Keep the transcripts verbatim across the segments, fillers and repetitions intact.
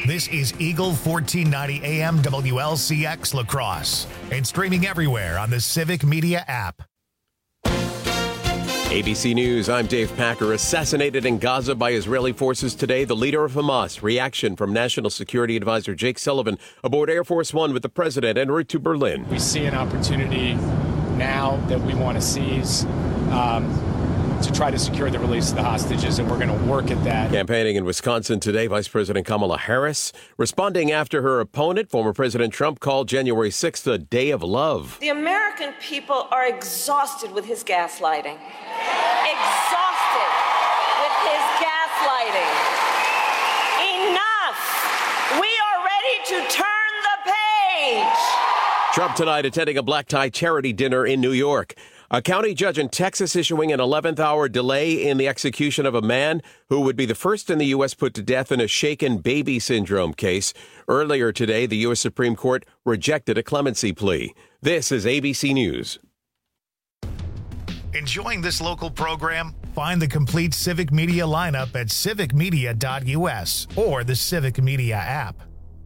This is Eagle fourteen ninety A M W L C X La Crosse and streaming everywhere on the Civic Media app. A B C News, I'm Dave Packer. Assassinated in Gaza by Israeli forces today, the leader of Hamas. Reaction from National Security Advisor Jake Sullivan aboard Air Force One with the president en route to Berlin. We see an opportunity now that we want to seize um, to try to secure the release of the hostages, and we're going to work at that. Campaigning in Wisconsin today, Vice President Kamala Harris responding after her opponent, former President Trump, called January sixth a day of love. The American people are exhausted with his gaslighting. Exhausted with his gaslighting. Enough! We are ready to turn the page! Trump tonight attending a black tie charity dinner in New York. A county judge in Texas issuing an eleventh hour delay in the execution of a man who would be the first in the U S put to death in a shaken baby syndrome case. Earlier today, the U S Supreme Court rejected a clemency plea. This is A B C News. Enjoying this local program? Find the complete Civic Media lineup at civic media dot U S or the Civic Media app.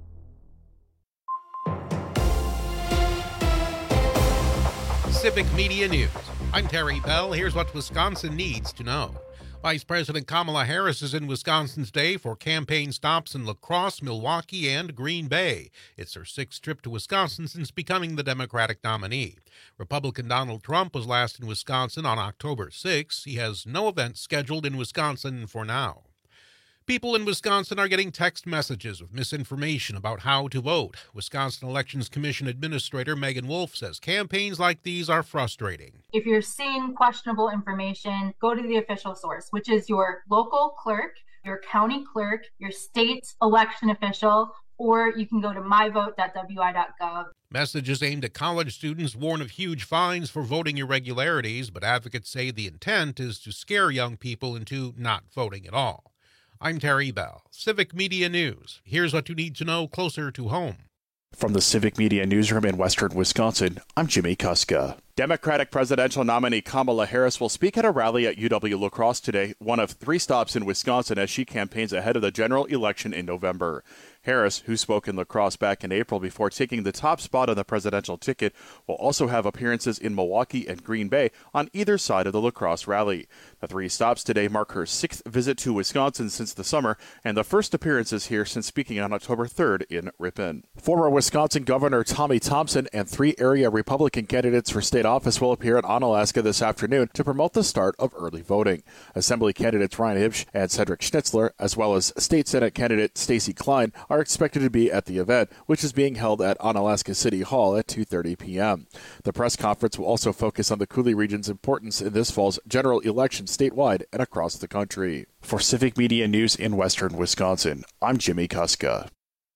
Civic Media News. I'm Terry Bell. Here's what Wisconsin needs to know. Vice President Kamala Harris is in Wisconsin today for campaign stops in La Crosse, Milwaukee, and Green Bay. It's her sixth trip to Wisconsin since becoming the Democratic nominee. Republican Donald Trump was last in Wisconsin on October sixth. He has no events scheduled in Wisconsin for now. People in Wisconsin are getting text messages with misinformation about how to vote. Wisconsin Elections Commission Administrator Megan Wolf says campaigns like these are frustrating. If you're seeing questionable information, go to the official source, which is your local clerk, your county clerk, your state election official, or you can go to my vote dot w i dot gov. Messages aimed at college students warn of huge fines for voting irregularities, but advocates say the intent is to scare young people into not voting at all. I'm Terry Bell, Civic Media News. Here's what you need to know closer to home. From the Civic Media Newsroom in Western Wisconsin, I'm Jimmy Kuska. Democratic presidential nominee Kamala Harris will speak at a rally at U W La Crosse today, one of three stops in Wisconsin as she campaigns ahead of the general election in November. Harris, who spoke in La Crosse back in April before taking the top spot on the presidential ticket, will also have appearances in Milwaukee and Green Bay on either side of the La Crosse rally. The three stops today mark her sixth visit to Wisconsin since the summer and the first appearances here since speaking on October third in Ripon. Former Wisconsin Governor Tommy Thompson and three area Republican candidates for state office will appear at Onalaska this afternoon to promote the start of early voting. Assembly candidates Ryan Hibsch and Cedric Schnitzler, as well as State Senate candidate Stacey Klein, are expected to be at the event, which is being held at Onalaska City Hall at two thirty p.m. The press conference will also focus on the Coulee region's importance in this fall's general election statewide and across the country. For Civic Media News in Western Wisconsin, I'm Jimmy Kuska.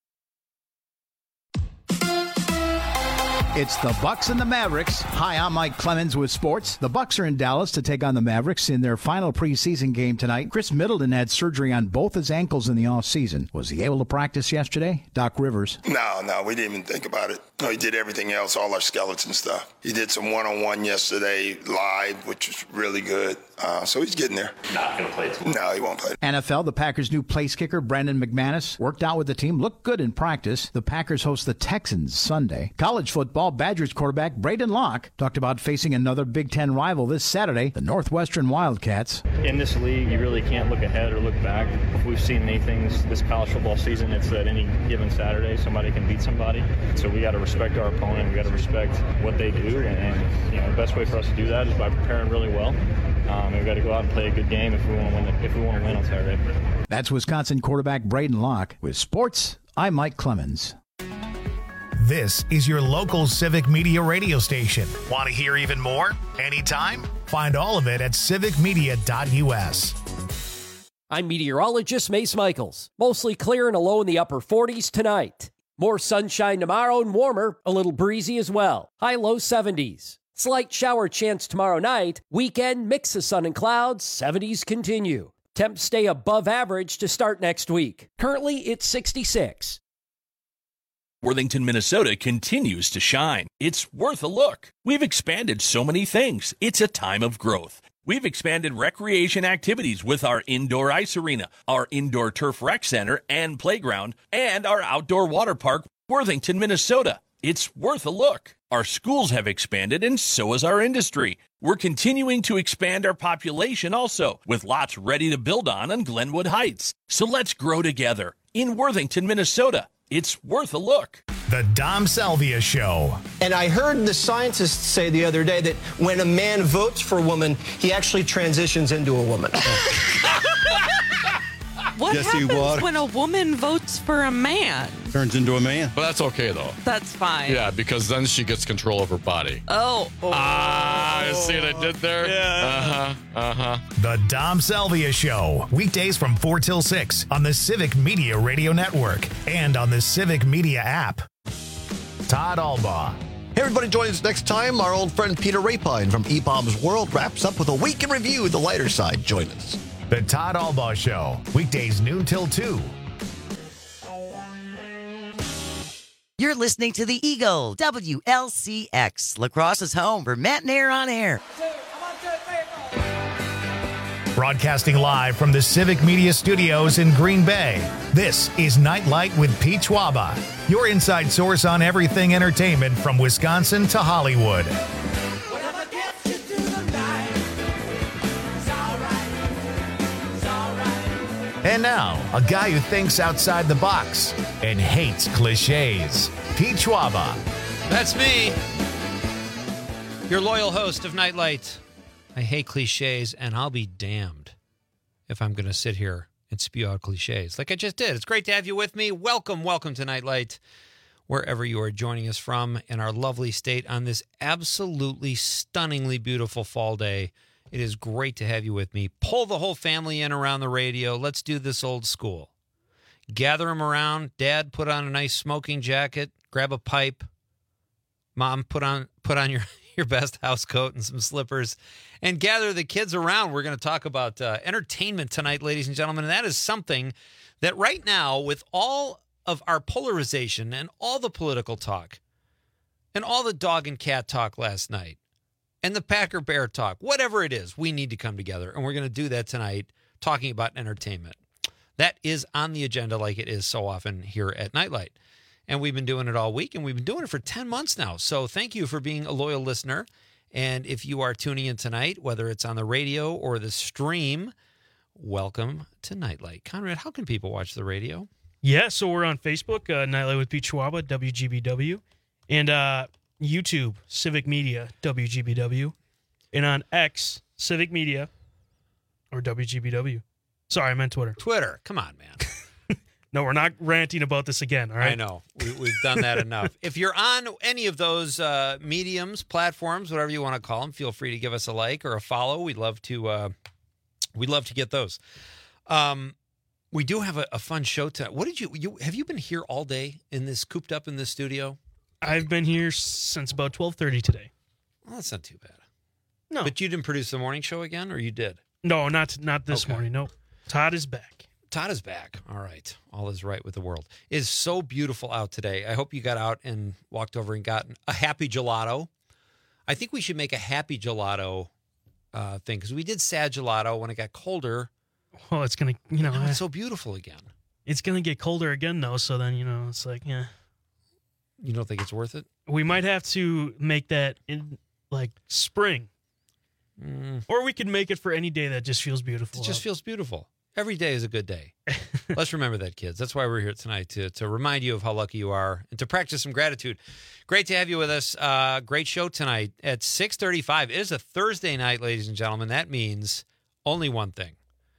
It's the Bucks and the Mavericks. Hi, I'm Mike Clemens with sports. The Bucks are in Dallas to take on the Mavericks in their final preseason game tonight. Chris Middleton had surgery on both his ankles in the offseason. Was he able to practice yesterday? Doc Rivers. No, no, we didn't even think about it. No, he did everything else, all our skeleton stuff. He did some one-on-one yesterday live, which was really good. Uh, so he's getting there. Not going to play tomorrow. No, he won't play. N F L, the Packers' new place kicker, Brandon McManus, worked out with the team, looked good in practice. The Packers host the Texans Sunday. College football, Badgers quarterback Braden Locke talked about facing another Big Ten rival this Saturday, the Northwestern Wildcats. In this league, you really can't look ahead or look back. If we've seen many things this college football season, it's that any given Saturday, somebody can beat somebody. So we got to respect our opponent. We got to respect what they do. And, and you know, the best way for us to do that is by preparing really well. Um, we've got to go out and play a good game if we want to win. If we want to win on Saturday. That's Wisconsin quarterback Braden Locke. With sports, I'm Mike Clemens. This is your local Civic Media radio station. Want to hear even more? Anytime? Find all of it at civic media dot U S. I'm meteorologist Mace Michaels. Mostly clear and a low in the upper forties tonight. More sunshine tomorrow and warmer, a little breezy as well. High low seventies. Slight shower chance tomorrow night. Weekend, mix of sun and clouds. seventies continue. Temps stay above average to start next week. Currently, it's sixty-six. Worthington, Minnesota continues to shine. It's worth a look. We've expanded so many things. It's a time of growth. We've expanded recreation activities with our indoor ice arena, our indoor turf rec center and playground, and our outdoor water park, Worthington, Minnesota. It's worth a look. Our schools have expanded, and so has our industry. We're continuing to expand our population also, with lots ready to build on in Glenwood Heights. So let's grow together in Worthington, Minnesota. It's worth a look. The Dom Salvia Show. And I heard the scientists say the other day that when a man votes for a woman, he actually transitions into a woman. What Yes, he happens would. when a woman votes for a man? Turns into a man. But that's okay, though. That's fine. Yeah, because then she gets control of her body. Oh. oh. Ah, you see what I did there? Yeah. Uh-huh, uh-huh. The Dom Salvia Show. Weekdays from four till six on the Civic Media Radio Network and on the Civic Media app. Todd Albaugh. Hey, everybody, join us next time. Our old friend Peter Rapine from E-Bombs World wraps up with a week in review, the lighter side. Join us. The Todd Albaugh Show. Weekdays noon till two. You're listening to the Eagle, W L C X, Lacrosse's home for Matt and Air on Air. Broadcasting live from the Civic Media Studios in Green Bay. This is Nightlight with Pete Schwaba, your inside source on everything entertainment from Wisconsin to Hollywood. And now, a guy who thinks outside the box and hates cliches, Pete Schwaba. That's me, your loyal host of Nightlight. I hate cliches, and I'll be damned if I'm going to sit here and spew out cliches like I just did. It's great to have you with me. Welcome, welcome to Nightlight, wherever you are joining us from in our lovely state on this absolutely stunningly beautiful fall day. It is great to have you with me. Pull the whole family in around the radio. Let's do this old school. Gather them around. Dad, put on a nice smoking jacket. Grab a pipe. Mom, put on put on your, your best house coat and some slippers. And gather the kids around. We're going to talk about uh, entertainment tonight, ladies and gentlemen. And that is something that right now, with all of our polarization and all the political talk and all the dog and cat talk last night, and the Packer Bear talk, whatever it is, we need to come together. And we're going to do that tonight, talking about entertainment. That is on the agenda like it is so often here at Nightlight. And we've been doing it all week, and we've been doing it for ten months now. So thank you for being a loyal listener. And if you are tuning in tonight, whether it's on the radio or the stream, welcome to Nightlight. Conrad, how can people watch the radio? Yeah, so we're on Facebook, uh, Nightlight with Pete Schwaba, W G B W. And, uh, YouTube, Civic Media, W G B W, and on X, Civic Media, or W G B W. Sorry, I meant Twitter. Twitter. Come on, man. No, we're not ranting about this again, all right? I know. We, we've done that enough. If you're on any of those uh, mediums, platforms, whatever you want to call them, feel free to give us a like or a follow. We'd love to, uh, we'd love to get those. Um, we do have a, a fun show tonight. What did you, you, have you been here all day in this, cooped up in this studio? I've been here since about twelve thirty today. Well, that's not too bad. No. But you didn't produce the morning show again, or you did? No, not not this Okay. morning. No. Todd is back. Todd is back. All right. All is right with the world. It is so beautiful out today. I hope you got out and walked over and got a happy gelato. I think we should make a happy gelato uh, thing, because we did sad gelato when it got colder. Well, it's going to, you know. Now eh, it's so beautiful again. It's going to get colder again, though, so then, you know, it's like, yeah. You don't think it's worth it? We might have to make that in, like, spring. Mm. Or we could make it for any day that just feels beautiful. It just out. feels beautiful. Every day is a good day. Let's remember that, kids. That's why we're here tonight, to to remind you of how lucky you are and to practice some gratitude. Great to have you with us. Uh, great show tonight at six thirty-five. It is a Thursday night, ladies and gentlemen. That means only one thing.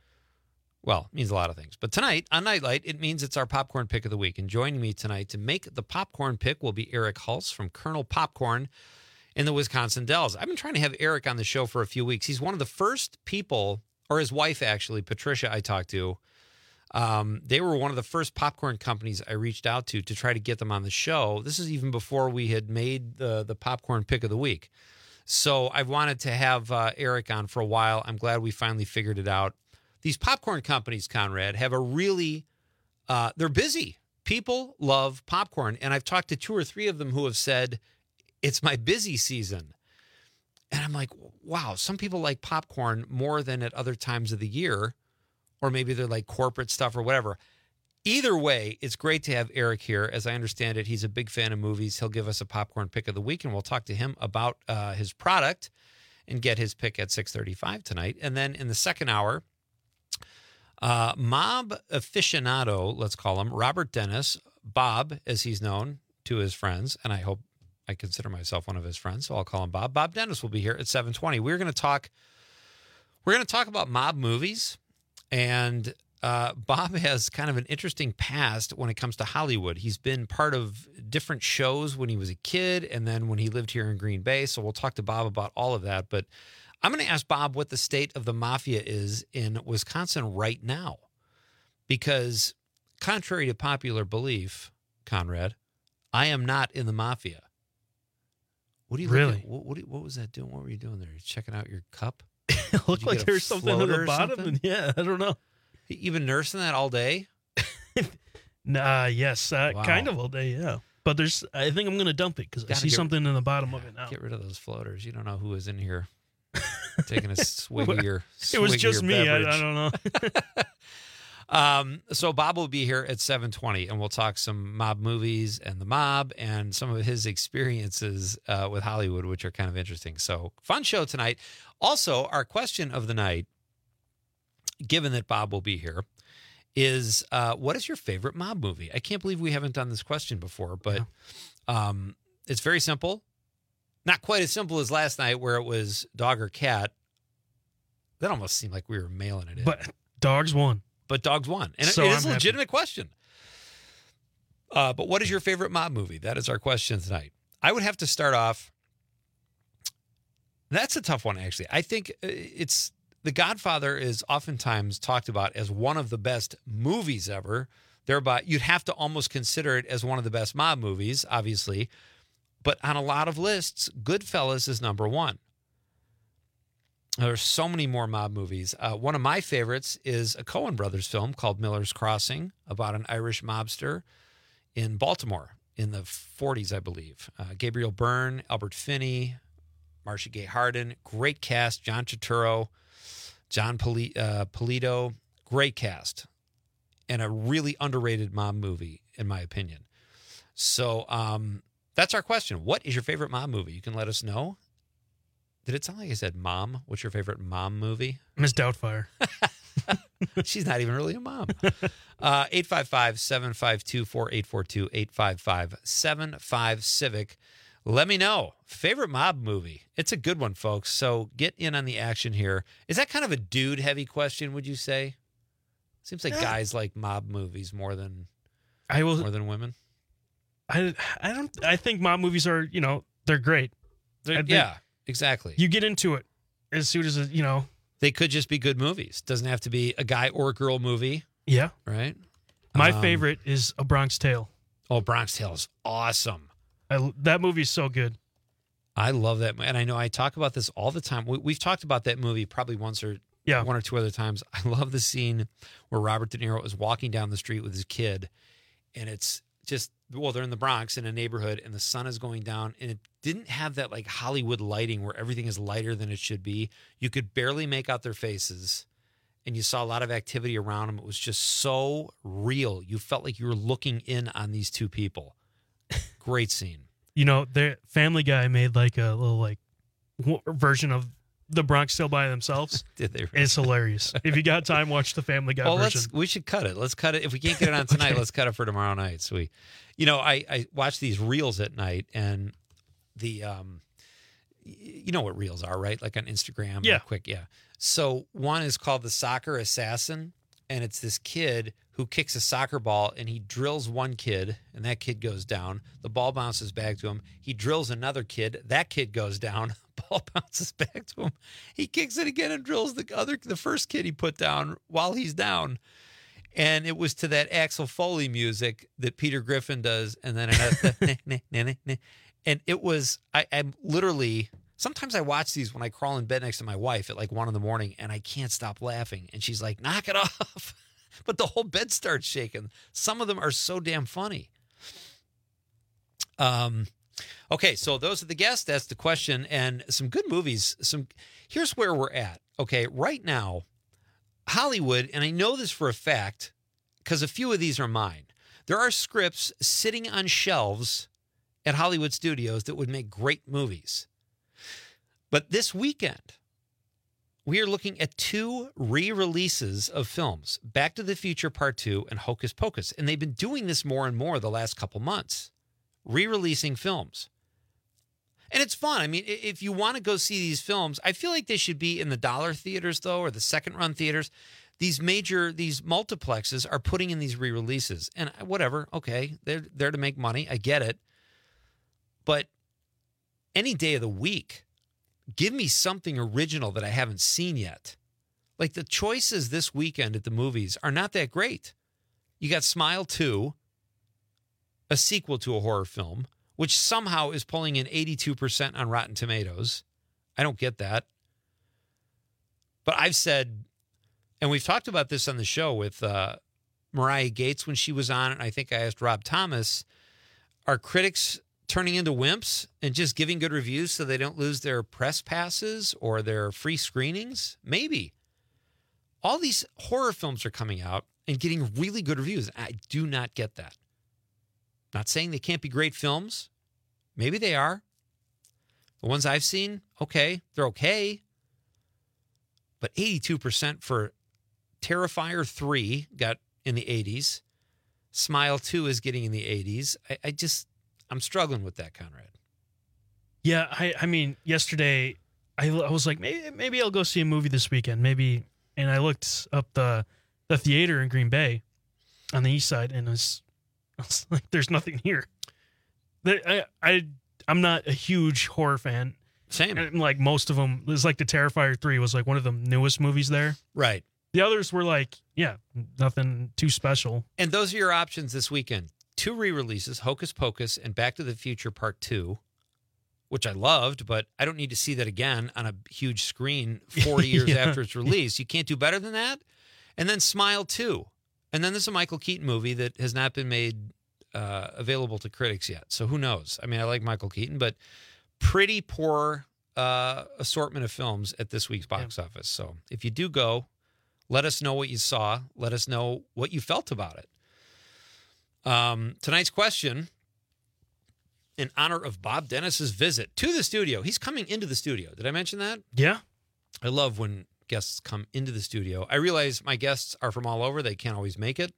Well, it means a lot of things. But tonight on Nightlight, it means it's our popcorn pick of the week. And joining me tonight to make the popcorn pick will be Eric Hulse from Colonel Popcorn in the Wisconsin Dells. I've been trying to have Eric on the show for a few weeks. He's one of the first people, or his wife actually, Patricia, I talked to. Um, they were one of the first popcorn companies I reached out to to try to get them on the show. This is even before we had made the, the popcorn pick of the week. So I've wanted to have uh, Eric on for a while. I'm glad we finally figured it out. These popcorn companies, Conrad, have a really, uh, they're busy. People love popcorn. And I've talked to two or three of them who have said, it's my busy season. And I'm like, wow, some people like popcorn more than at other times of the year, or maybe they're like corporate stuff or whatever. Either way, it's great to have Eric here. As I understand it, he's a big fan of movies. He'll give us a popcorn pick of the week, and we'll talk to him about uh, his product and get his pick at six thirty-five tonight. And then in the second hour, uh, mob aficionado, let's call him, Robert Dennis, Bob, as he's known to his friends, and I hope I consider myself one of his friends, so I'll call him Bob. Bob Dennis will be here at seven twenty. We're going to talk. We're going to talk about mob movies, and uh, Bob has kind of an interesting past when it comes to Hollywood. He's been part of different shows when he was a kid, and then when he lived here in Green Bay. So we'll talk to Bob about all of that. But I'm going to ask Bob what the state of the mafia is in Wisconsin right now, because contrary to popular belief, Conrad, I am not in the mafia. What do you really? At, what, what, do you, what was that doing? What were you doing there? You checking out your cup? It looked like there's something at the bottom. And yeah, I don't know. You've been nursing that all day? Nah, yes, uh, Wow. kind of all day, yeah. But there's, I think I'm going to dump it because I Gotta see get- something in the bottom of it now. Get rid of those floaters. You don't know who is in here taking a swig of your It was swig of just your me. I, beverage. I don't know. Um, so Bob will be here at seven twenty, and we'll talk some mob movies and the mob and some of his experiences uh, with Hollywood, which are kind of interesting. So fun show tonight. Also, our question of the night, given that Bob will be here, is uh, what is your favorite mob movie? I can't believe we haven't done this question before, but um, it's very simple. Not quite as simple as last night where it was dog or cat. That almost seemed like we were mailing it in. But dogs won. But dogs won. And So it is I'm a happy. legitimate question. Uh, but what is your favorite mob movie? That is our question tonight. I would have to start off. That's a tough one, actually. I think uh, it's The Godfather is oftentimes talked about as one of the best movies ever. Thereby, you'd have to almost consider it as one of the best mob movies, obviously. But on a lot of lists, Goodfellas is number one. There's so many more mob movies. Uh, one of my favorites is a Coen Brothers film called Miller's Crossing, about an Irish mobster in Baltimore in the forties, I believe. Uh, Gabriel Byrne, Albert Finney, Marcia Gay Harden, great cast. John Turturro, John Poli- uh, Polito, great cast, and a really underrated mob movie, in my opinion. So um, that's our question. What is your favorite mob movie? You can let us know. Did it sound like I said mom? What's your favorite mom movie? Miss Doubtfire. She's not even really a mom. Uh, eight five five, seven five two, four eight four two, eight five five, seven five Civic. Let me know. Favorite mob movie. It's a good one, folks. So get in on the action here. Is that kind of a dude-heavy question, would you say? Seems like Yeah. guys like mob movies more than I will. more than women. I, I don't. I think mob movies are, you know, they're great. I think Yeah, exactly. You get into it as soon as, it, you know. They could just be good movies. Doesn't have to be a guy or girl movie, Yeah. right? My Um, favorite is A Bronx Tale. Oh, Bronx Tale is awesome. I, that movie is so good. I love that. And I know I talk about this all the time. We, we've talked about that movie probably once or Yeah. one or two other times. I love the scene where Robert De Niro is walking down the street with his kid, and it's just, well, they're in the Bronx in a neighborhood, and the sun is going down, and it didn't have that like Hollywood lighting where everything is lighter than it should be. You could barely make out their faces, and you saw a lot of activity around them. It was just so real. You felt like you were looking in on these two people. Great scene. You know, the Family Guy made like a little like w- version of The Bronx Tale by themselves. Did they? It's hilarious. If you got time, watch the Family Guy Well, version. let's we should cut it. Let's cut it. If we can't get it on tonight, Okay. let's cut it for tomorrow night. So we, you know, I I watch these reels at night, and the um, y- you know what reels are, right? Like on Instagram. Yeah. Quick, yeah. So one is called the Soccer Assassin, and it's this kid who kicks a soccer ball, and he drills one kid, and that kid goes down. The ball bounces back to him. He drills another kid. That kid goes down. Ball bounces back to him. He kicks it again and drills the other, the first kid he put down while he's down. And it was to that Axel Foley music that Peter Griffin does, and then another, and it was. I, I'm literally. Sometimes I watch these when I crawl in bed next to my wife at like one in the morning, and I can't stop laughing. And she's like, "Knock it off!" But the whole bed starts shaking. Some of them are so damn funny. Um. Okay, so those are the guests. That's the question. And some good movies. Some Here's where we're at. Okay, right now, Hollywood, and I know this for a fact because a few of these are mine. There are scripts sitting on shelves at Hollywood studios that would make great movies. But this weekend, we are looking at two re-releases of films, Back to the Future Part two and Hocus Pocus. And they've been doing this more and more the last couple months, re-releasing films. And it's fun. I mean, if you want to go see these films, I feel like they should be in the dollar theaters, though, or the second-run theaters. These major, these multiplexes are putting in these re-releases. And whatever, okay, they're there to make money. I get it. But any day of the week, give me something original that I haven't seen yet. Like the choices this weekend at the movies are not that great. You got Smile two, a sequel to a horror film, which somehow is pulling in eighty-two percent on Rotten Tomatoes. I don't get that. But I've said, and we've talked about this on the show with uh, Mariah Gates when she was on, and I think I asked Rob Thomas, are critics turning into wimps and just giving good reviews so they don't lose their press passes or their free screenings? Maybe. All these horror films are coming out and getting really good reviews. I do not get that. Not saying they can't be great films. Maybe they are. The ones I've seen, okay, they're okay. But eighty-two percent for Terrifier three got in the eighties. Smile two is getting in the eighties. I, I just, I'm struggling with that, Conrad. Yeah, I, I mean, yesterday I, I was like, maybe maybe I'll go see a movie this weekend. Maybe, and I looked up the the theater in Green Bay on the east side, and it was, I was like, there's nothing here. I, I, I'm not a huge horror fan. Same. And like most of them, it was like the Terrifier three was like one of the newest movies there. Right. The others were like, yeah, nothing too special. And those are your options this weekend. Two re-releases, Hocus Pocus and Back to the Future Part two, which I loved, but I don't need to see that again on a huge screen forty years yeah. after its release. You can't do better than that. And then Smile two. And then there's a Michael Keaton movie that has not been made uh, available to critics yet. So who knows? I mean, I like Michael Keaton, but pretty poor uh, assortment of films at this week's box yeah. office. So if you do go, let us know what you saw. Let us know what you felt about it. Um, tonight's question, in honor of Bob Dennis's visit to the studio. He's coming into the studio. Did I mention that? Yeah. I love when guests come into the studio. I realize my guests are from all over. They can't always make it.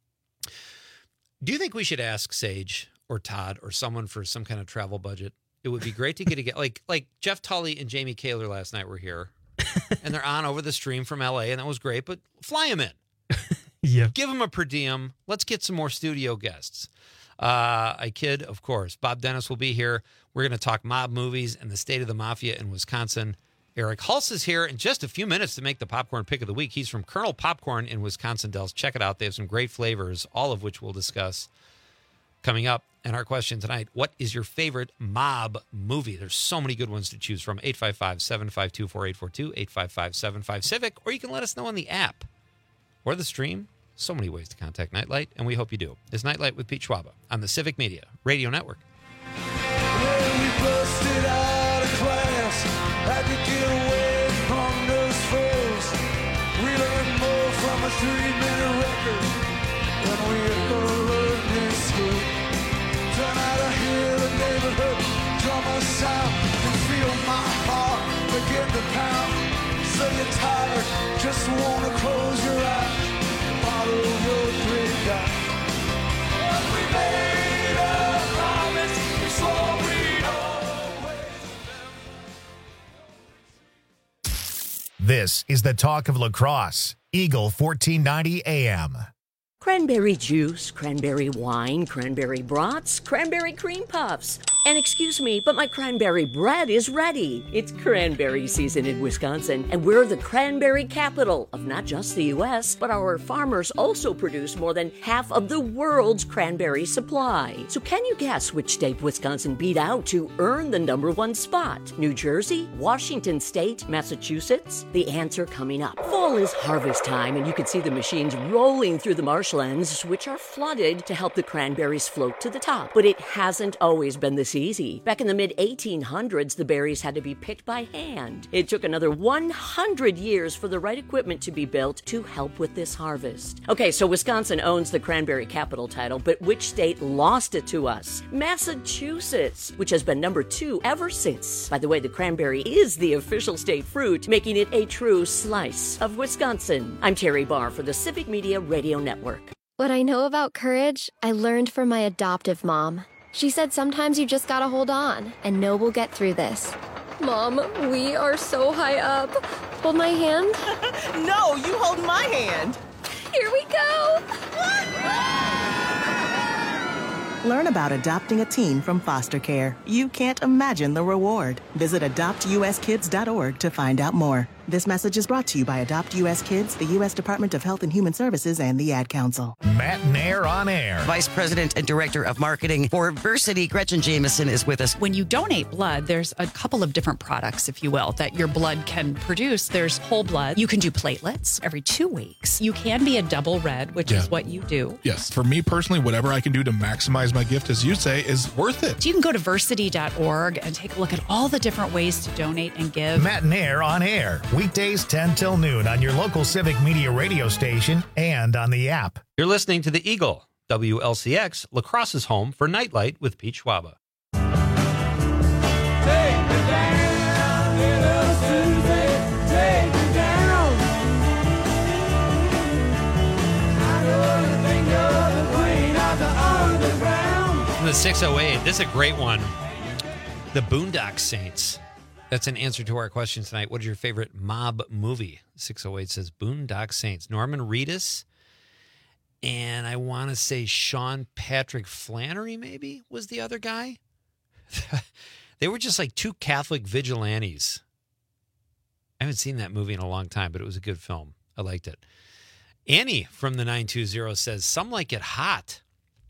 Do you think we should ask Sage or Todd or someone for some kind of travel budget? It would be great to get a like like Jeff Tully and Jamie Kaler last night were here, and they're on over the stream from L A, and that was great. But fly them in, yeah. Give them a per diem. Let's get some more studio guests. Uh, I kid, of course. Bob Dennis will be here. We're going to talk mob movies and the state of the mafia in Wisconsin. Eric Hulse is here in just a few minutes to make the popcorn pick of the week. He's from Colonel Popcorn in Wisconsin Dells. Check it out. They have some great flavors, all of which we'll discuss coming up. And our question tonight, what is your favorite mob movie? There's so many good ones to choose from. eight five five, seven five two, four eight four two, eight five five, seven five, CIVIC, or you can let us know on the app or the stream. So many ways to contact Nightlight, and we hope you do. It's Nightlight with Pete Schwaba on the Civic Media Radio Network. Well, we busted out of class, had to get away from those foes. We learned more from a three-minute record than we ever learned in school. Turn out of here, the neighborhood drummer sound, and feel my heart begin to pound. So you're tired, just wanna close your eyes, follow your dream down. But we made a promise, so we always. This is the talk of lacrosse. Eagle fourteen ninety A M. Cranberry juice, cranberry wine, cranberry brats, cranberry cream puffs. And excuse me, but my cranberry bread is ready. It's cranberry season in Wisconsin, and we're the cranberry capital of not just the U S, but our farmers also produce more than half of the world's cranberry supply. So can you guess which state Wisconsin beat out to earn the number one spot? New Jersey, Washington State, Massachusetts? The answer coming up. Fall is harvest time, and you can see the machines rolling through the marshlands, which are flooded to help the cranberries float to the top. But it hasn't always been this easy. Back in the mid eighteen hundreds, the berries had to be picked by hand. It took another one hundred years for the right equipment to be built to help with this harvest. Okay, so Wisconsin owns the cranberry capital title, but which state lost it to us? Massachusetts, which has been number two ever since. By the way, the cranberry is the official state fruit, making it a true slice of Wisconsin. I'm Terry Barr for the Civic Media Radio Network. What I know about courage, I learned from my adoptive mom. She said sometimes you just gotta hold on and know we'll get through this. Mom, we are so high up. Hold my hand. No, you hold my hand. Here we go. Learn about adopting a teen from foster care. You can't imagine the reward. Visit adopt u s kids dot org to find out more. This message is brought to you by Adopt U S Kids, the U S Department of Health and Human Services, and the Ad Council. Matt Nair on air. Vice President and Director of Marketing for Versity, Gretchen Jameson, is with us. When you donate blood, there's a couple of different products, if you will, that your blood can produce. There's whole blood. You can do platelets every two weeks. You can be a double red, which Yeah. is what you do. Yes. For me personally, whatever I can do to maximize my gift, as you say, is worth it. So you can go to versity dot org and take a look at all the different ways to donate and give. Matt Nair on air. Weekdays ten till noon on your local Civic Media radio station and on the app. You're listening to the Eagle, W L C X, La Crosse's home for Nightlight with Pete Schwaba. From the six oh eight, this is a great one. The Boondock Saints. That's an answer to our question tonight. What is your favorite mob movie? six oh eight says Boondock Saints. Norman Reedus, and I want to say Sean Patrick Flannery maybe was the other guy. They were just like two Catholic vigilantes. I haven't seen that movie in a long time, but it was a good film. I liked it. Annie from the nine two zero says, Some Like It Hot.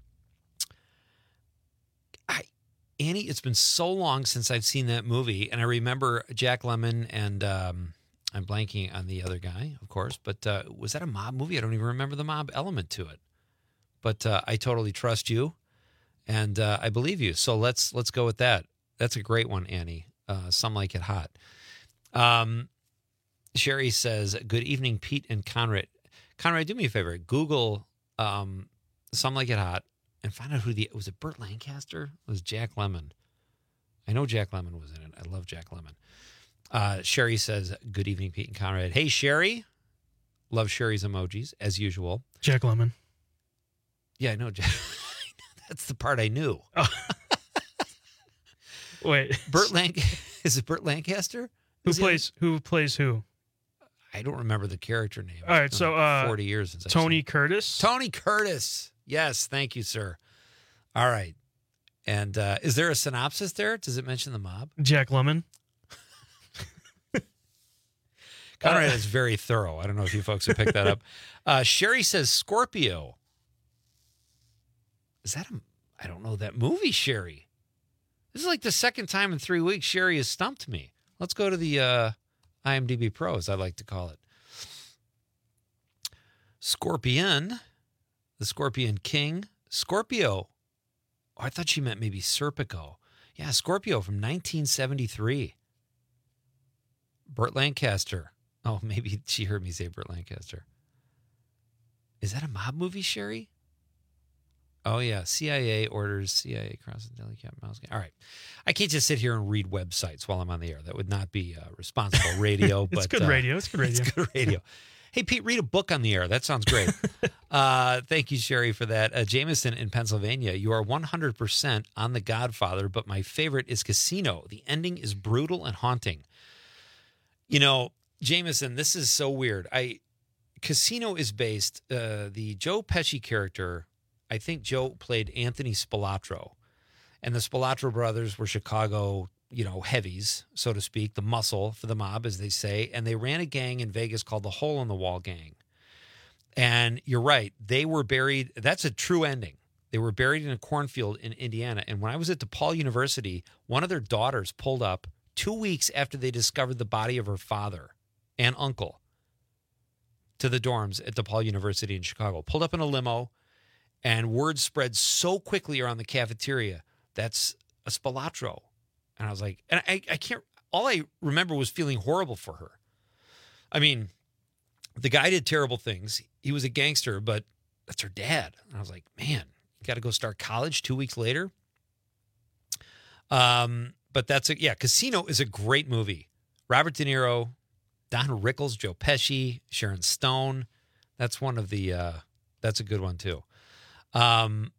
Annie, it's been so long since I've seen that movie, and I remember Jack Lemmon and um, I'm blanking on the other guy, of course, but uh, was that a mob movie? I don't even remember the mob element to it. But uh, I totally trust you, and uh, I believe you. So let's let's go with that. That's a great one, Annie. Uh, Some Like It Hot. Um, Sherry says, good evening, Pete and Conrad. Conrad, do me a favor. Google um, Some Like It Hot. And find out who the was it Burt Lancaster? It was Jack Lemmon. I know Jack Lemmon was in it. I love Jack Lemmon. Uh, Sherry says, good evening, Pete and Conrad. Hey, Sherry. Love Sherry's emojis, as usual. Jack Lemmon. Yeah, I know. Jack. That's the part I knew. Oh. Wait. Burt Lanc is it Burt Lancaster? Who Is plays he? who plays who? I don't remember the character name. All right, It's so been uh forty years since I've Tony seen it. Curtis. Tony Curtis. Yes, thank you, sir. All right. And uh, is there a synopsis there? Does it mention the mob? Jack Lemmon. Conrad is very thorough. I don't know if you folks have picked that up. Uh, Sherry says Scorpio. Is that a, I don't know that movie, Sherry. This is like the second time in three weeks Sherry has stumped me. Let's go to the uh, IMDb Pro, as I like to call it. Scorpion. The Scorpion King. Scorpio. Oh, I thought she meant maybe Serpico. Yeah, Scorpio from nineteen seventy-three. Burt Lancaster. Oh, maybe she heard me say Burt Lancaster. Is that a mob movie, Sherry? Oh, yeah. C I A orders C I A crosses Delicat mouse. All right. I can't just sit here and read websites while I'm on the air. That would not be uh, responsible radio. It's but, good uh, radio. It's good radio. It's good radio. Hey, Pete, read a book on the air. That sounds great. uh, thank you, Sherry, for that. Uh, Jameson in Pennsylvania, you are one hundred percent on The Godfather, but my favorite is Casino. The ending is brutal and haunting. You know, Jameson, this is so weird. I Casino is based, uh, the Joe Pesci character, I think Joe played Anthony Spilatro. And the Spilatro brothers were Chicago, you know, heavies, so to speak, the muscle for the mob, as they say. And they ran a gang in Vegas called the Hole in the Wall Gang. And you're right. They were buried. That's a true ending. They were buried in a cornfield in Indiana. And when I was at DePaul University, one of their daughters pulled up two weeks after they discovered the body of her father and uncle to the dorms at DePaul University in Chicago. Pulled up in a limo, and word spread so quickly around the cafeteria. That's a Spilatro. And I was like, and I, I can't, all I remember was feeling horrible for her. I mean, the guy did terrible things. He was a gangster, but that's her dad. And I was like, man, you got to go start college two weeks later. Um, but that's a, yeah, Casino is a great movie. Robert De Niro, Don Rickles, Joe Pesci, Sharon Stone. That's one of the, uh, that's a good one too. Um,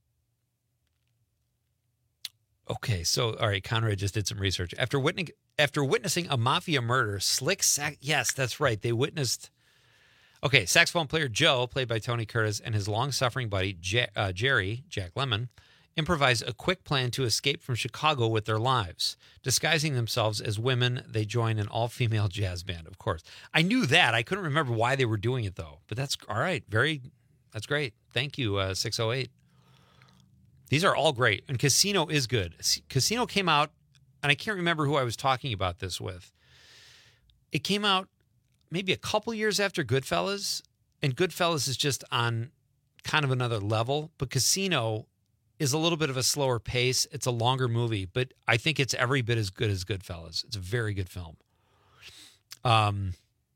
okay. So, all right. Conrad just did some research after witnessing, after witnessing a mafia murder, Slick Sack. Yes, that's right. They witnessed, okay. Saxophone player Joe, played by Tony Curtis, and his long suffering buddy, J- uh, Jerry, Jack Lemmon, improvise a quick plan to escape from Chicago with their lives. Disguising themselves as women, they join an all-female jazz band, of course. I knew that. I couldn't remember why they were doing it, though. But that's all right. Very, that's great. Thank you, uh, six oh eight. These are all great. And Casino is good. Casino came out, and I can't remember who I was talking about this with. It came out maybe a couple years after Goodfellas, and Goodfellas is just on kind of another level. But Casino is a little bit of a slower pace. It's a longer movie, but I think it's every bit as good as Goodfellas. It's a very good film. Um,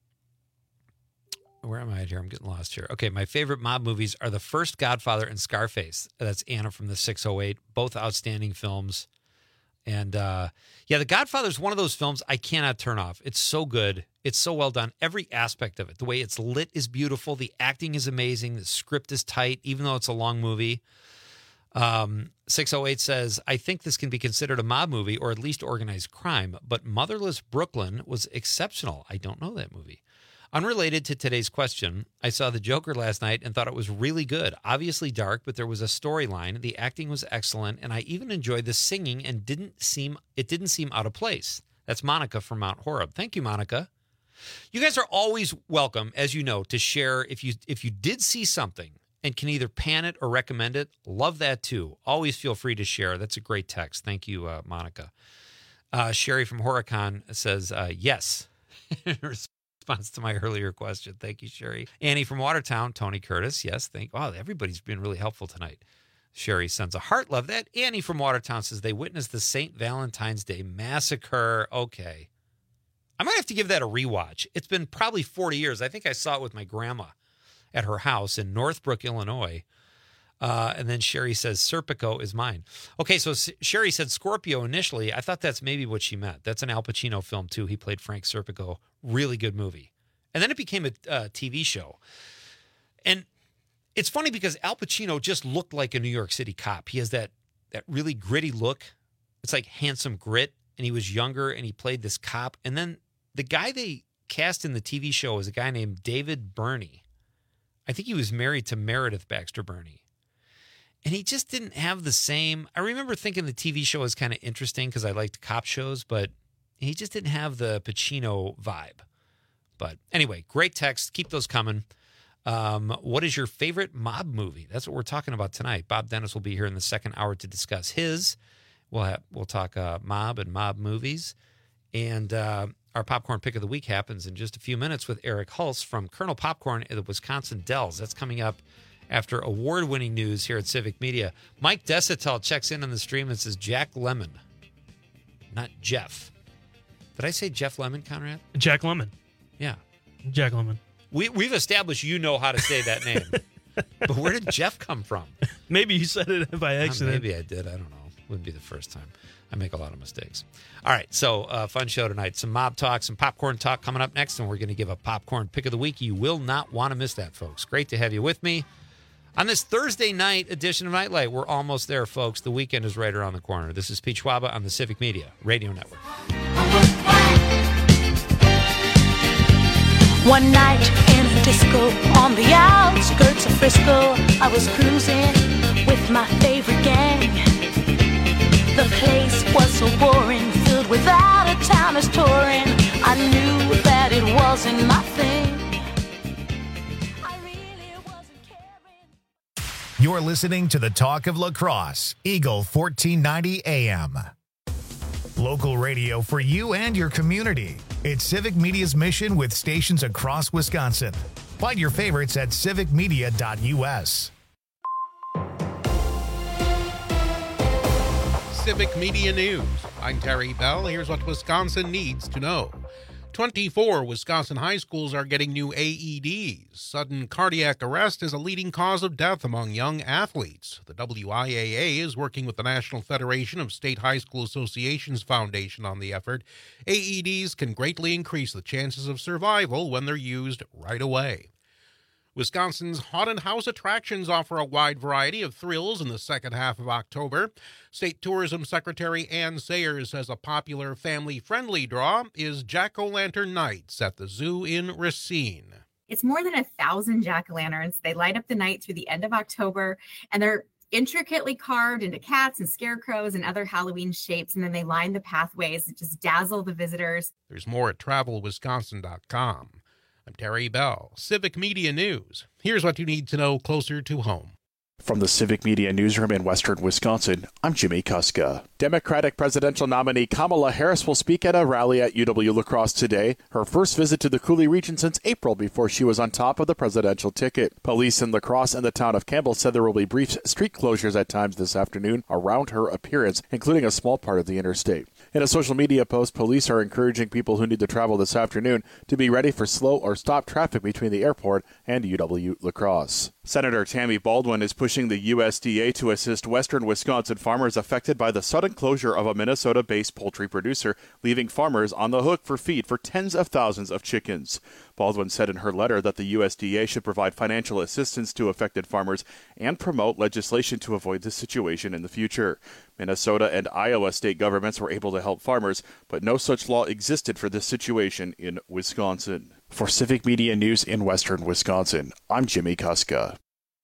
where am I at here? I'm getting lost here. Okay, my favorite mob movies are The First Godfather and Scarface. That's Anna from the six oh eight. Both outstanding films. And uh, yeah, The Godfather is one of those films I cannot turn off. It's so good. It's so well done. Every aspect of it. The way it's lit is beautiful. The acting is amazing. The script is tight, even though it's a long movie. Um, six oh eight says, I think this can be considered a mob movie or at least organized crime, but Motherless Brooklyn was exceptional. I don't know that movie. Unrelated to today's question, I saw The Joker last night and thought it was really good. Obviously dark, but there was a storyline. The acting was excellent, and I even enjoyed the singing and didn't seem it didn't seem out of place. That's Monica from Mount Horeb. Thank you, Monica. You guys are always welcome, as you know, to share if you if you did see something and can either pan it or recommend it. Love that too. Always feel free to share. That's a great text. Thank you, uh, Monica. Uh, Sherry from Horicon says, uh, yes. In response to my earlier question. Thank you, Sherry. Annie from Watertown, Tony Curtis. Yes, thank Wow, everybody's been really helpful tonight. Sherry sends a heart. Love that. Annie from Watertown says they witnessed the Saint Valentine's Day Massacre. Okay. I might have to give that a rewatch. It's been probably forty years. I think I saw it with my grandma at her house in Northbrook, Illinois. Uh, and then Sherry says, Serpico is mine. Okay, so S- Sherry said Scorpio initially. I thought that's maybe what she meant. That's an Al Pacino film, too. He played Frank Serpico. Really good movie. And then it became a uh, T V show. And it's funny because Al Pacino just looked like a New York City cop. He has that that really gritty look. It's like Handsome Grit. And he was younger, and he played this cop. And then the guy they cast in the T V show is a guy named David Burney. I think he was married to Meredith Baxter Burney. And he just didn't have the same... I remember thinking the T V show was kind of interesting because I liked cop shows, but he just didn't have the Pacino vibe. But anyway, great text. Keep those coming. Um, what is your favorite mob movie? That's what we're talking about tonight. Bob Dennis will be here in the second hour to discuss his. We'll have, we'll talk uh, mob and mob movies. And uh, our Popcorn Pick of the Week happens in just a few minutes with Eric Hulse from Colonel Popcorn at the Wisconsin Dells. That's coming up after award-winning news here at Civic Media. Mike Desitel checks in on the stream and says Jack Lemmon, not Jeff. Did I say Jeff Lemmon, Conrad? Jack Lemmon. Yeah. Jack Lemmon. We, we've established you know how to say that name. But where did Jeff come from? Maybe you said it by accident. Uh, maybe I did. I don't know. Wouldn't be the first time. I make a lot of mistakes. All right, so uh, fun show tonight. Some mob talk, some popcorn talk coming up next, and we're going to give a popcorn pick of the week. You will not want to miss that, folks. Great to have you with me. On this Thursday night edition of Nightlight, we're almost there, folks. The weekend is right around the corner. This is Pete Schwaba on the Civic Media Radio Network. One night in a disco on the outskirts of Frisco, I was cruising with my favorite gang. The place was so boring, filled with out-of-towners touring. I knew that it wasn't my thing. I really wasn't caring. You're listening to the Talk of Lacrosse, Eagle fourteen ninety A M. Local radio for you and your community. It's Civic Media's mission with stations across Wisconsin. Find your favorites at civic media dot u s. Civic Media News. I'm Terry Bell. Here's what Wisconsin needs to know. twenty-four Wisconsin high schools are getting new A E Ds. Sudden cardiac arrest is a leading cause of death among young athletes. The W I A A is working with the National Federation of State High School Associations Foundation on the effort. A E Ds can greatly increase the chances of survival when they're used right away. Wisconsin's haunted house attractions offer a wide variety of thrills in the second half of October. State Tourism Secretary Ann Sayers says a popular family-friendly draw is Jack-O-Lantern Nights at the zoo in Racine. It's more than a thousand jack-o'-lanterns. They light up the night through the end of October, and they're intricately carved into cats and scarecrows and other Halloween shapes, and then they line the pathways that just dazzle the visitors. There's more at travel wisconsin dot com. I'm Terry Bell, Civic Media News. Here's what you need to know closer to home. From the Civic Media Newsroom in Western Wisconsin, I'm Jimmy Kuska. Democratic presidential nominee Kamala Harris will speak at a rally at U W-La Crosse today, her first visit to the Coulee region since April before she was on top of the presidential ticket. Police in La Crosse and the town of Campbell said there will be brief street closures at times this afternoon around her appearance, including a small part of the interstate. In a social media post, police are encouraging people who need to travel this afternoon to be ready for slow or stop traffic between the airport and U W-La Crosse. Senator Tammy Baldwin is pushing the U S D A to assist western Wisconsin farmers affected by the sudden closure of a Minnesota-based poultry producer, leaving farmers on the hook for feed for tens of thousands of chickens. Baldwin said in her letter that the U S D A should provide financial assistance to affected farmers and promote legislation to avoid this situation in the future. Minnesota and Iowa state governments were able to help farmers, but no such law existed for this situation in Wisconsin. For Civic Media News in Western Wisconsin, I'm Jimmy Kuska.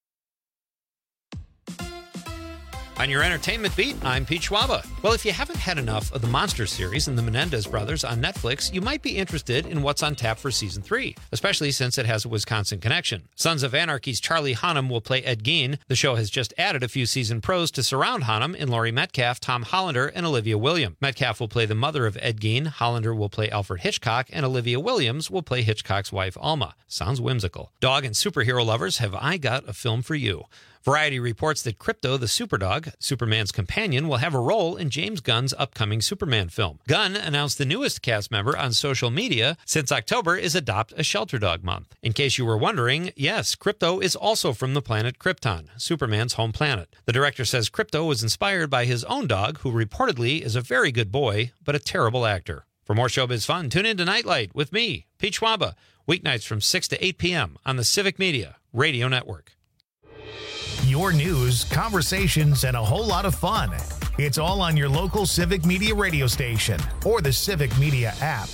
On your entertainment beat, I'm Pete Schwaba. Well, if you haven't had enough of the Monster series and the Menendez brothers on Netflix, you might be interested in what's on tap for season three, especially since it has a Wisconsin connection. Sons of Anarchy's Charlie Hunnam will play Ed Gein. The show has just added a few season pros to surround Hunnam in Laurie Metcalf, Tom Hollander, and Olivia Williams. Metcalf will play the mother of Ed Gein, Hollander will play Alfred Hitchcock, and Olivia Williams will play Hitchcock's wife, Alma. Sounds whimsical. Dog and superhero lovers, have I got a film for you. Variety reports that Crypto the Superdog, Superman's companion, will have a role in James Gunn's upcoming Superman film. Gunn announced the newest cast member on social media since October is Adopt a Shelter Dog Month. In case you were wondering, yes, Crypto is also from the planet Krypton, Superman's home planet. The director says Crypto was inspired by his own dog, who reportedly is a very good boy, but a terrible actor. For more showbiz fun, tune in to Nightlight with me, Pete Schwaba, weeknights from six to eight p.m. on the Civic Media Radio Network. Your news, conversations, and a whole lot of fun. It's all on your local Civic Media radio station or the Civic Media app.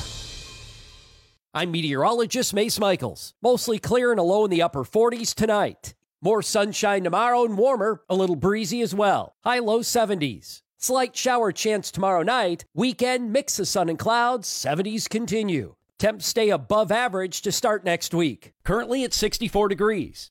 I'm meteorologist Mace Michaels. Mostly clear and a low in the upper forties tonight. More sunshine tomorrow and warmer, a little breezy as well. High low seventies. Slight shower chance tomorrow night. Weekend mix of sun and clouds. seventies continue. Temps stay above average to start next week. Currently at sixty-four degrees.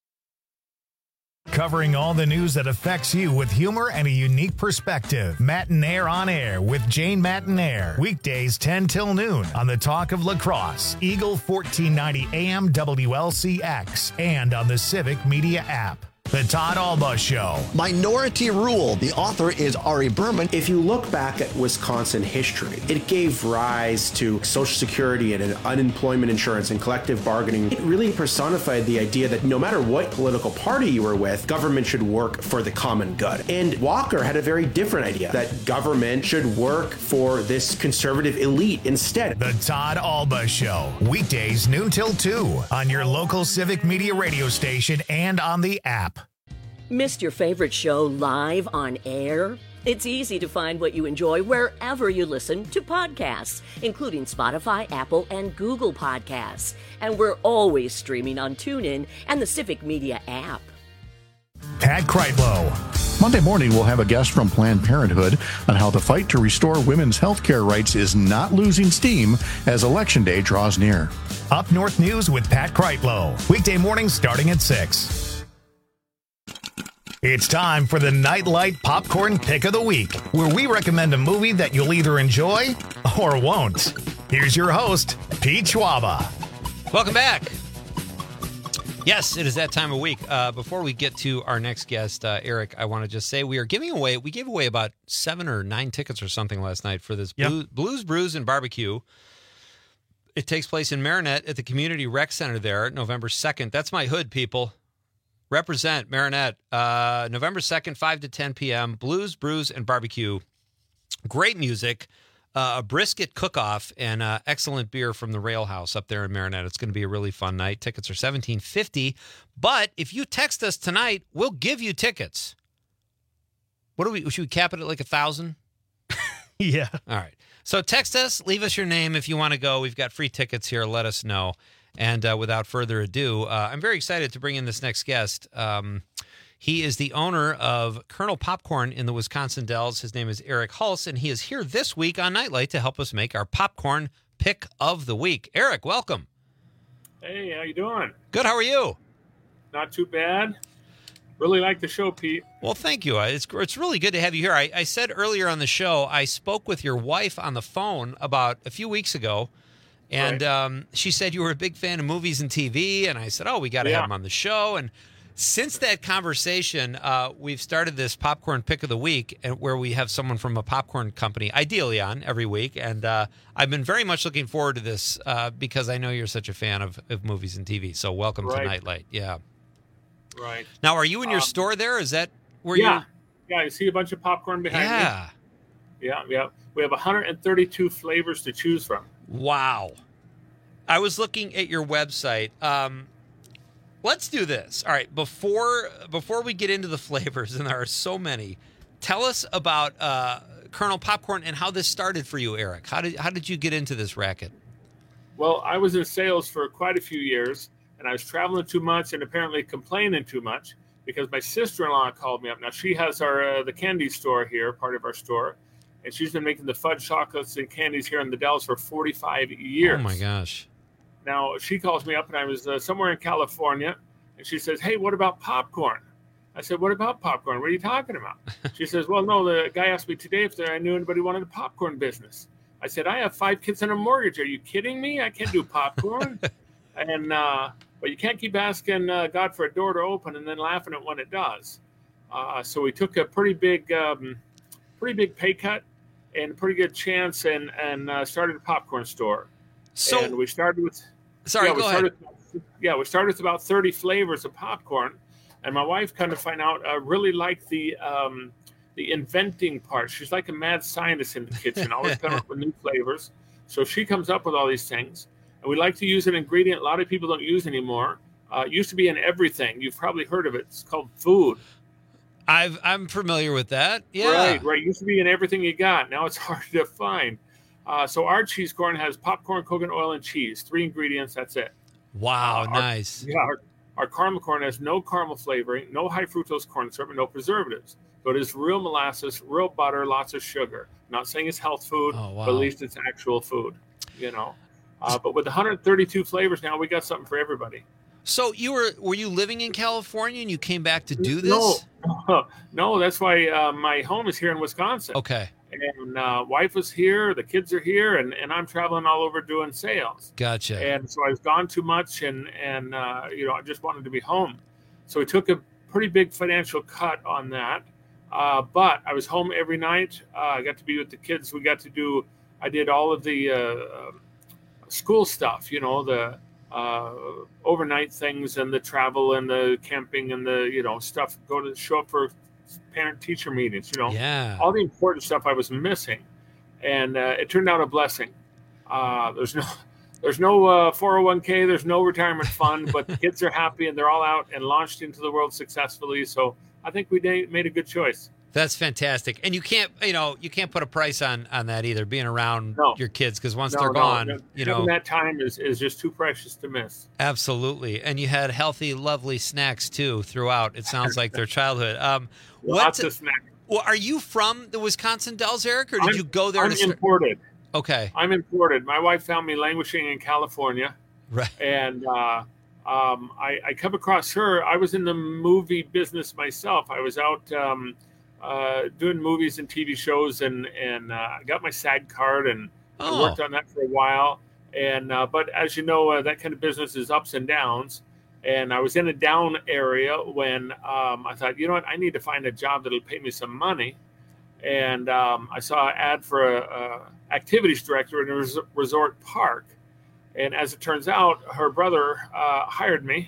Covering all the news that affects you with humor and a unique perspective. Matinaire on Air with Jane Matinaire. Weekdays ten till noon on the Talk of La Crosse, Eagle fourteen ninety A M W L C X, and on the Civic Media app. The Todd Alba Show. Minority Rule. The author is Ari Berman. If you look back at Wisconsin history, it gave rise to Social Security and unemployment insurance and collective bargaining. It really personified the idea that no matter what political party you were with, government should work for the common good. And Walker had a very different idea, that government should work for this conservative elite instead. The Todd Alba Show. Weekdays noon till two on your local Civic Media radio station and on the app. Missed your favorite show live on air? It's easy to find what you enjoy wherever you listen to podcasts, including Spotify, Apple, and Google Podcasts. And we're always streaming on TuneIn and the Civic Media app. Pat Kreitlow. Monday morning, we'll have a guest from Planned Parenthood on how the fight to restore women's health care rights is not losing steam as Election Day draws near. Up North News with Pat Kreitlow. Weekday mornings starting at six. It's time for the Nightlight Popcorn Pick of the Week, where we recommend a movie that you'll either enjoy or won't. Here's your host, Pete Schwaba. Welcome back. Yes, it is that time of week. Uh, before we get to our next guest, uh, Eric, I want to just say we are giving away, we gave away about seven or nine tickets or something last night for this Yep. Blue, Blues, Brews, and Barbecue. It takes place in Marinette at the Community Rec Center there, November second. That's my hood, people. Represent Marinette. Uh, November second, five to ten p.m. Blues, Brews, and Barbecue. Great music. Uh, a brisket cook-off and uh, excellent beer from the Rail House up there in Marinette. It's going to be a really fun night. Tickets are seventeen fifty. But if you text us tonight, we'll give you tickets. What do we? Should we cap it at like a thousand? Yeah. All right. So text us. Leave us your name if you want to go. We've got free tickets here. Let us know. And uh, without further ado, uh, I'm very excited to bring in this next guest. Um, He is the owner of Colonel Popcorn in the Wisconsin Dells. His name is Eric Hulse, and he is here this week on Nightlight to help us make our popcorn pick of the week. Eric, welcome. Hey, how you doing? Good. How are you? Not too bad. Really like the show, Pete. Well, thank you. Uh, It's it's really good to have you here. I, I said earlier on the show, I spoke with your wife on the phone about a few weeks ago, and Right. um, she said you were a big fan of movies and T V, and I said, oh, we got to Yeah. have him on the show, and since that conversation, uh, we've started this popcorn pick of the week, and where we have someone from a popcorn company, ideally, on every week. And uh, I've been very much looking forward to this uh, because I know you're such a fan of, of movies and T V. So welcome Right. to Nightlight. Yeah. Right. Now, are you in your Um, store there? Is that where yeah. you're? Yeah, you see a bunch of popcorn behind Yeah. me? Yeah. Yeah. We have one hundred thirty-two flavors to choose from. Wow. I was looking at your website. Um, let's do this. All right. Before before we get into the flavors, and there are so many, tell us about uh, Colonel Popcorn and how this started for you, Eric. How did how did you get into this racket? Well, I was in sales for quite a few years, and I was traveling too much and apparently complaining too much because my sister-in-law called me up. Now, she has our uh, the candy store here, part of our store, and she's been making the fudge chocolates and candies here in the Dells for forty-five years. Oh, my gosh. Now, she calls me up, and I was uh, somewhere in California, and she says, hey, what about popcorn? I said, what about popcorn? What are you talking about? She says, well, no, the guy asked me today if there, I knew anybody wanted a popcorn business. I said, I have five kids and a mortgage. Are you kidding me? I can't do popcorn. and uh, But you can't keep asking uh, God for a door to open and then laughing at when it does. Uh, so we took a pretty big, um, pretty big pay cut and a pretty good chance and, and uh, started a popcorn store. So and we started with... Sorry, yeah, go we started, ahead. Yeah, we started with about thirty flavors of popcorn, and my wife kind of find out uh, really liked the um, the inventing part. She's like a mad scientist in the kitchen, always coming up with new flavors. So she comes up with all these things, and we like to use an ingredient a lot of people don't use anymore. Uh, it used to be in everything. You've probably heard of it. It's called food. I've I'm familiar with that. Yeah. Right, right. It used to be in everything you got. Now it's hard to find. Uh, so our cheese corn has popcorn, coconut oil, and cheese. Three ingredients. That's it. Wow, Uh, our- nice. Yeah, our, our caramel corn has no caramel flavoring, no high fructose corn syrup, and no preservatives. So it is real molasses, real butter, lots of sugar. I'm not saying it's health food, Oh, wow. but at least it's actual food. You know. Uh, but with one hundred thirty-two flavors now, we got something for everybody. So you were were you living in California and you came back to do this? No, no. That's why uh, my home is here in Wisconsin. Okay. And uh, wife was here, the kids are here, and, and I'm traveling all over doing sales. Gotcha. And so I was gone too much, and and uh, you know I just wanted to be home. So we took a pretty big financial cut on that. Uh, but I was home every night. Uh, I got to be with the kids. We got to do. I did all of the uh, school stuff. You know the uh, overnight things and the travel and the camping and the you know stuff. Go to show up for parent-teacher meetings. You know, Yeah. all the important stuff I was missing, and uh, it turned out a blessing. Uh, there's no, there's no uh, four oh one k, there's no retirement fund, but the kids are happy and they're all out and launched into the world successfully. So I think we da- made a good choice. That's fantastic. And you can't, you know, you can't put a price on on that either, being around No. your kids, because once No, they're no, gone, no. you Having know. that time is, is just too precious to miss. Absolutely. And you had healthy, lovely snacks too throughout. It sounds like their childhood. Um, Lots what, of snacks. Well, are you from the Wisconsin Dells, Eric, or did I'm- you go there I'm to start? imported. Okay. I'm imported. My wife found me languishing in California. Right. And uh, um, I, I come across her. I was in the movie business myself. I was out um, uh, doing movies and T V shows, and and uh, I got my SAG card, and Oh. I worked on that for a while. And uh, but as you know, uh, that kind of business is ups and downs. And I was in a down area when um, I thought, you know what, I need to find a job that'll pay me some money. And um, I saw an ad for a, a activities director in a res- resort park. And as it turns out, her brother uh, hired me,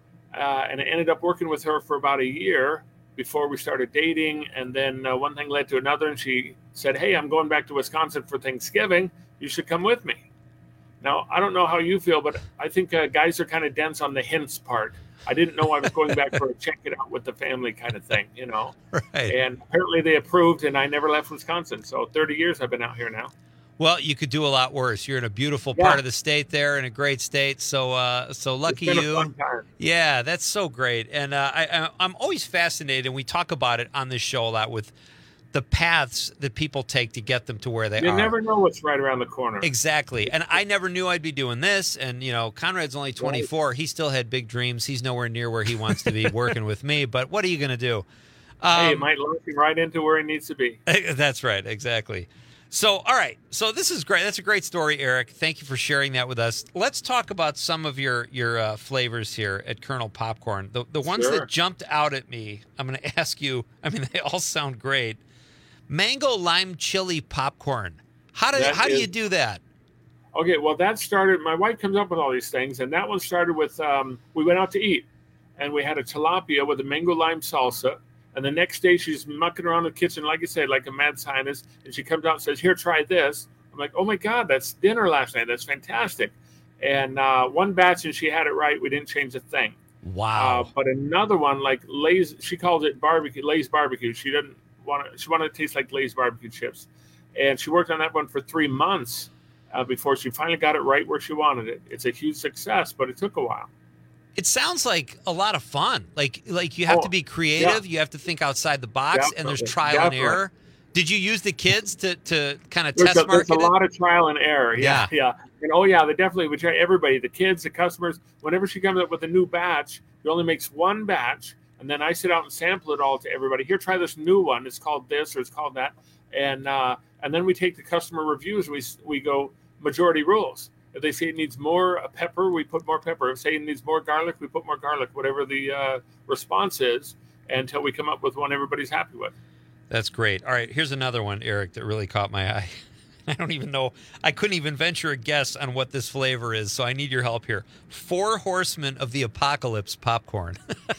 uh, and I ended up working with her for about a year before we started dating. And then uh, one thing led to another, and she said, hey, I'm going back to Wisconsin for Thanksgiving. You should come with me. Now, I don't know how you feel, but I think uh, guys are kind of dense on the hints part. I didn't know I was going back for a check it out with the family kind of thing, you know. Right. And apparently they approved, and I never left Wisconsin. So thirty years I've been out here now. Well, you could do a lot worse. You're in a beautiful Yeah. part of the state there, in a great state. So, uh, so lucky It's been a you. fun time. Yeah, that's so great. And uh, I, I, I'm always fascinated, and we talk about it on this show a lot, with the paths that people take to get them to where they You are. never know what's right around the corner. Exactly. And I never knew I'd be doing this. And, you know, Conrad's only twenty-four. He still had big dreams. He's nowhere near where he wants to be working with me. But what are you going to do? Hey, it Um, might launch him right into where he needs to be. That's right. Exactly. So, all right. So this is great. That's a great story, Eric. Thank you for sharing that with us. Let's talk about some of your your uh, flavors here at Colonel Popcorn. The the ones Sure. that jumped out at me, I'm going to ask you. I mean, they all sound great. Mango lime chili popcorn. How do That how do is- you do that? Okay, well, that started, my wife comes up with all these things, and that one started with, um, we went out to eat, and we had a tilapia with a mango lime salsa, and the next day she's mucking around the kitchen, like you said, like a mad scientist, and she comes out and says, here, try this. I'm like, oh my God, that's dinner last night. That's fantastic. And uh, one batch, and she had it right. We didn't change a thing. Wow. Uh, but another one, like Lay's, she calls it barbecue, Lay's barbecue. She doesn't want to, she wanted to taste like Lay's barbecue chips. And she worked on that one for three months uh, before she finally got it right where she wanted it. It's a huge success, but it took a while. It sounds like a lot of fun. Like like you have Oh, to be creative. yeah. You have to think outside the box, and there's Definitely, trial and definitely. error. Did you use the kids to, to kind of There's test a, there's market a it? lot of trial and error. Yeah, Yeah. yeah. And oh, yeah, they definitely would try everybody, the kids, the customers. Whenever she comes up with a new batch, she only makes one batch. And then I sit out and sample it all to everybody. Here, try this new one. It's called this or it's called that. And uh, and then we take the customer reviews. We we go majority rules. If they say it needs more uh, pepper, we put more pepper. If they say it needs more garlic, we put more garlic, whatever the uh, response is, until we come up with one everybody's happy with. That's great. All right, here's another one, Eric, that really caught my eye. I don't even know. I couldn't even venture a guess on what this flavor is, so I need your help here. Four Horsemen of the Apocalypse popcorn.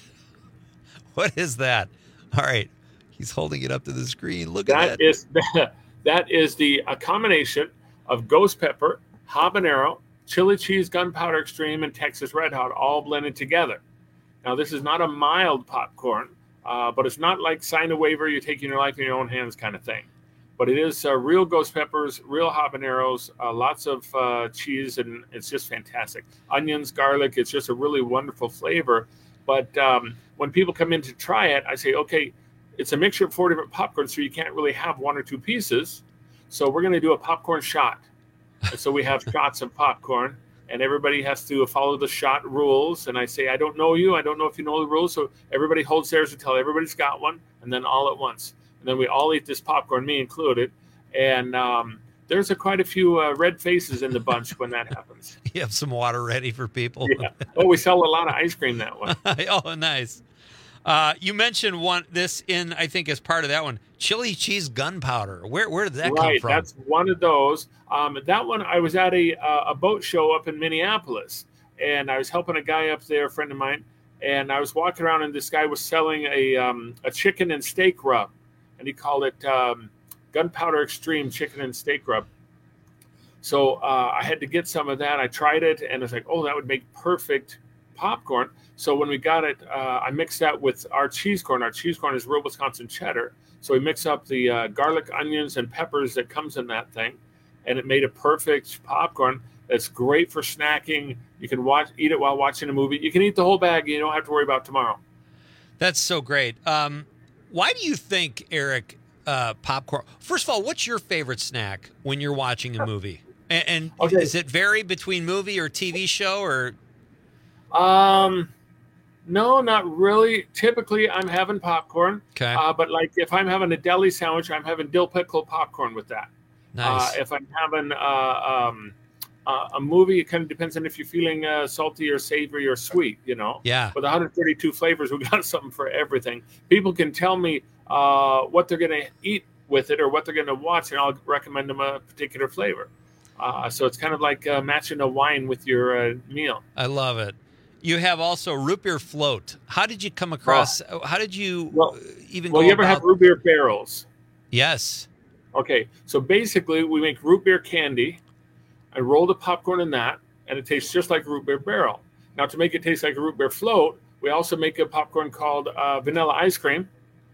What is that? All right. He's holding it up to the screen. Look at That that. is that is the a combination of ghost pepper, habanero, chili cheese, gunpowder extreme, and Texas Red Hot all blended together. Now, this is not a mild popcorn, uh, but it's not like sign a waiver, you're taking your life in your own hands kind of thing. But it is uh, real ghost peppers, real habaneros, uh, lots of uh, cheese, and it's just fantastic. Onions, garlic, it's just a really wonderful flavor. But um, when people come in to try it, I say, okay, it's a mixture of four different popcorns, so you can't really have one or two pieces. So we're going to do a popcorn shot. And so we have shots of popcorn, and everybody has to follow the shot rules. And I say, I don't know you. I don't know if you know the rules. So everybody holds theirs until everybody's got one, and then all at once. And then we all eat this popcorn, me included. And um, there's a, quite a few uh, red faces in the bunch when that happens. You have some water ready for people. Yeah. Oh, we sell a lot of ice cream that one. Oh, nice. Uh, you mentioned one this in, I think, as part of that one, chili cheese gunpowder. Where where did that right, come from? That's one of those. Um, that one, I was at a uh, a boat show up in Minneapolis, and I was helping a guy up there, a friend of mine, and I was walking around, and this guy was selling a um, a chicken and steak rub, and he called it um, Gunpowder Extreme Chicken and Steak Rub. So uh, I had to get some of that. I tried it, and I was like, oh, that would make perfect popcorn. So when we got it, uh, I mixed that with our cheese corn. Our cheese corn is real Wisconsin cheddar. So we mix up the uh, garlic, onions, and peppers that comes in that thing, and it made a perfect popcorn that's great for snacking. You can watch, eat it while watching a movie. You can eat the whole bag. You don't have to worry about tomorrow. That's so great. Um, why do you think, Eric, uh, popcorn? First of all, what's your favorite snack when you're watching a movie? And, and Okay. does it vary between movie or T V show? Or Um, no, not really. Typically, I'm having popcorn. Okay. Uh, but like if I'm having a deli sandwich, I'm having dill pickle popcorn with that. Nice. Uh, if I'm having uh, um, uh, a movie, it kind of depends on if you're feeling uh, salty or savory or sweet, you know. Yeah. With one hundred thirty-two flavors, we got something for everything. People can tell me uh, what they're going to eat with it or what they're going to watch, and I'll recommend them a particular flavor. Uh, so it's kind of like uh, matching a wine with your uh, meal. I love it. You have also root beer float. How did you come across? Oh. How did you well, even? Well, go you ever about... have root beer barrels? Yes. Okay, so basically we make root beer candy. I roll the popcorn in that, and it tastes just like a root beer barrel. Now, to make it taste like a root beer float, we also make a popcorn called uh, vanilla ice cream,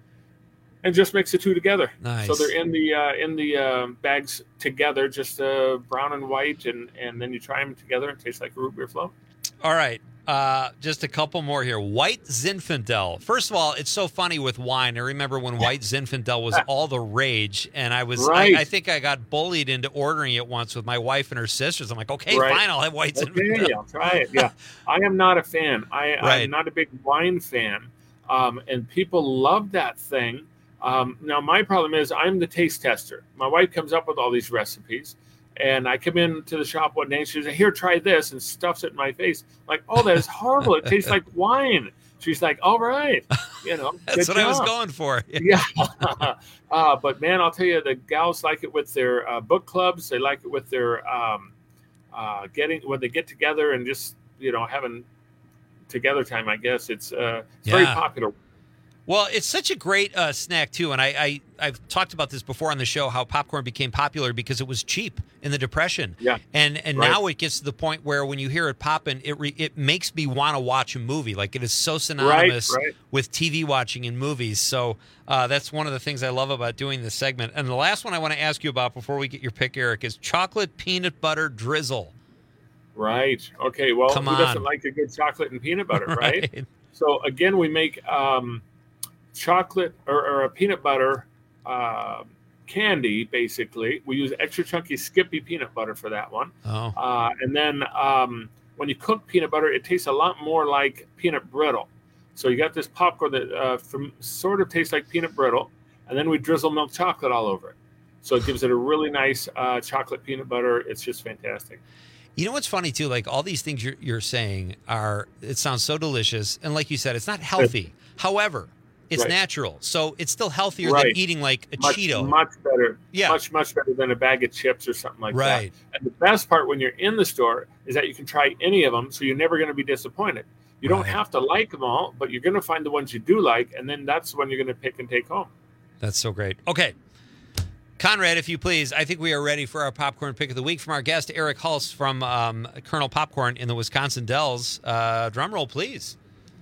and just mix the two together. Nice. So they're in the uh, in the uh, bags together, just uh, brown and white, and and then you try them together and it tastes like a root beer float. All right. Uh, just a couple more here. White Zinfandel. First of all, it's so funny with wine. I remember when White Zinfandel was all the rage, and I was, Right. I, I think I got bullied into ordering it once with my wife and her sisters. I'm like, okay, Right. fine, I'll have White Okay, Zinfandel. I'll try it. Yeah, I am not a fan. I, Right. I'm not a big wine fan, um, and people love that thing. Um, now, my problem is I'm the taste tester. My wife comes up with all these recipes, and I come into the shop one day and she says, "Here, try this," and stuffs it in my face. I'm like, oh, that is horrible. It tastes like wine. She's like, all right, you know, That's good what I was job. going for. Yeah. uh, but man, I'll tell you, the gals like it with their uh, book clubs. They like it with their um, uh, getting when they get together and just, you know, having together time. I guess it's, uh, it's very Yeah. popular. Well, it's such a great uh, snack, too. And I, I, I've talked about this before on the show, how popcorn became popular because it was cheap in the Depression. Yeah. And and Right. now it gets to the point where when you hear it popping, it re, it makes me want to watch a movie. Like, it is so synonymous right. with T V watching and movies. So uh, that's one of the things I love about doing this segment. And the last one I want to ask you about before we get your pick, Eric, is chocolate peanut butter drizzle. Right. Okay. Well, Come who doesn't on. like a good chocolate and peanut butter, right? Right. So again, we make um, chocolate or, or a peanut butter uh, candy. Basically, we use extra chunky Skippy peanut butter for that one. Oh. Uh, and then um, when you cook peanut butter, it tastes a lot more like peanut brittle. So you got this popcorn that uh, from sort of tastes like peanut brittle, and then we drizzle milk chocolate all over it. So it gives it a really nice uh, chocolate peanut butter. It's just fantastic. You know what's funny, too? Like, all these things you're, you're saying are, it sounds so delicious. And like you said, it's not healthy. However, it's Right. natural. So it's still healthier Right. than eating, like, a much, Cheeto. Much better. Yeah. Much, much better than a bag of chips or something like Right. that. And the best part when you're in the store is that you can try any of them, so you're never going to be disappointed. You don't have to like them all, but you're going to find the ones you do like, and then that's when you're going to pick and take home. That's so great. Okay. Conrad, if you please, I think we are ready for our popcorn pick of the week from our guest, Eric Hulse from um, Colonel Popcorn in the Wisconsin Dells. Uh, drum roll, please.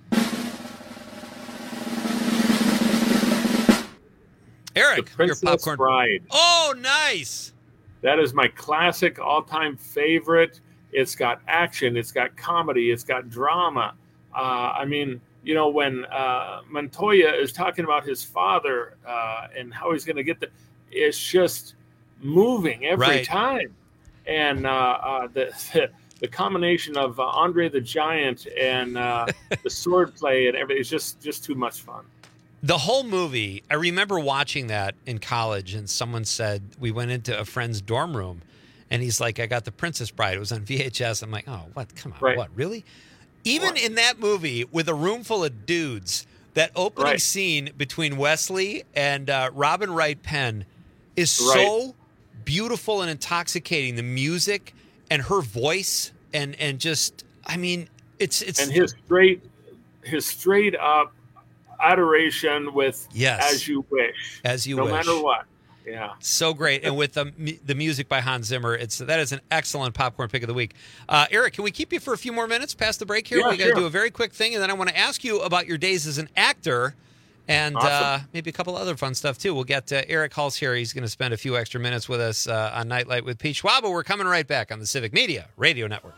Eric, The your Princess popcorn. Bride. Oh, nice. That is my classic all-time favorite. It's got action. It's got comedy. It's got drama. Uh, I mean, you know, when uh, Montoya is talking about his father uh, and how he's going to get the, it's just moving every Right. time. And uh, uh, the the combination of uh, Andre the Giant and uh, the sword play and everything is just just too much fun. The whole movie, I remember watching that in college, and someone said, we went into a friend's dorm room, and he's like, I got The Princess Bride. It was on V H S. I'm like, oh, what? Come on, Right. what? Really? Even in that movie, with a room full of dudes, that opening Right. scene between Wesley and uh, Robin Wright Penn is Right. so beautiful and intoxicating. The music and her voice, and and just, I mean, it's it's And his straight his straight up adoration with Yes. as you wish. As you no wish. matter what. Yeah. So great. And with the mu- the music by Hans Zimmer, it's that is an excellent popcorn pick of the week. Uh, Eric, can we keep you for a few more minutes past the break here? Yeah, we got to sure. do a very quick thing, and then I want to ask you about your days as an actor and uh, Awesome. maybe a couple other fun stuff, too. We'll get uh, Eric Hulse here. He's going to spend a few extra minutes with us uh, on Nightlight with Pete Schwab. We're coming right back on the Civic Media Radio Network.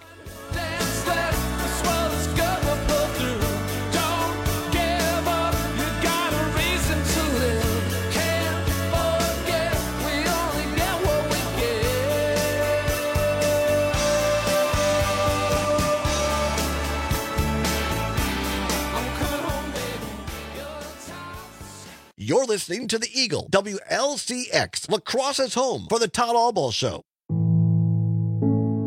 You're listening to the Eagle, W L C X, Lacrosse's home for the Todd Albaugh Show.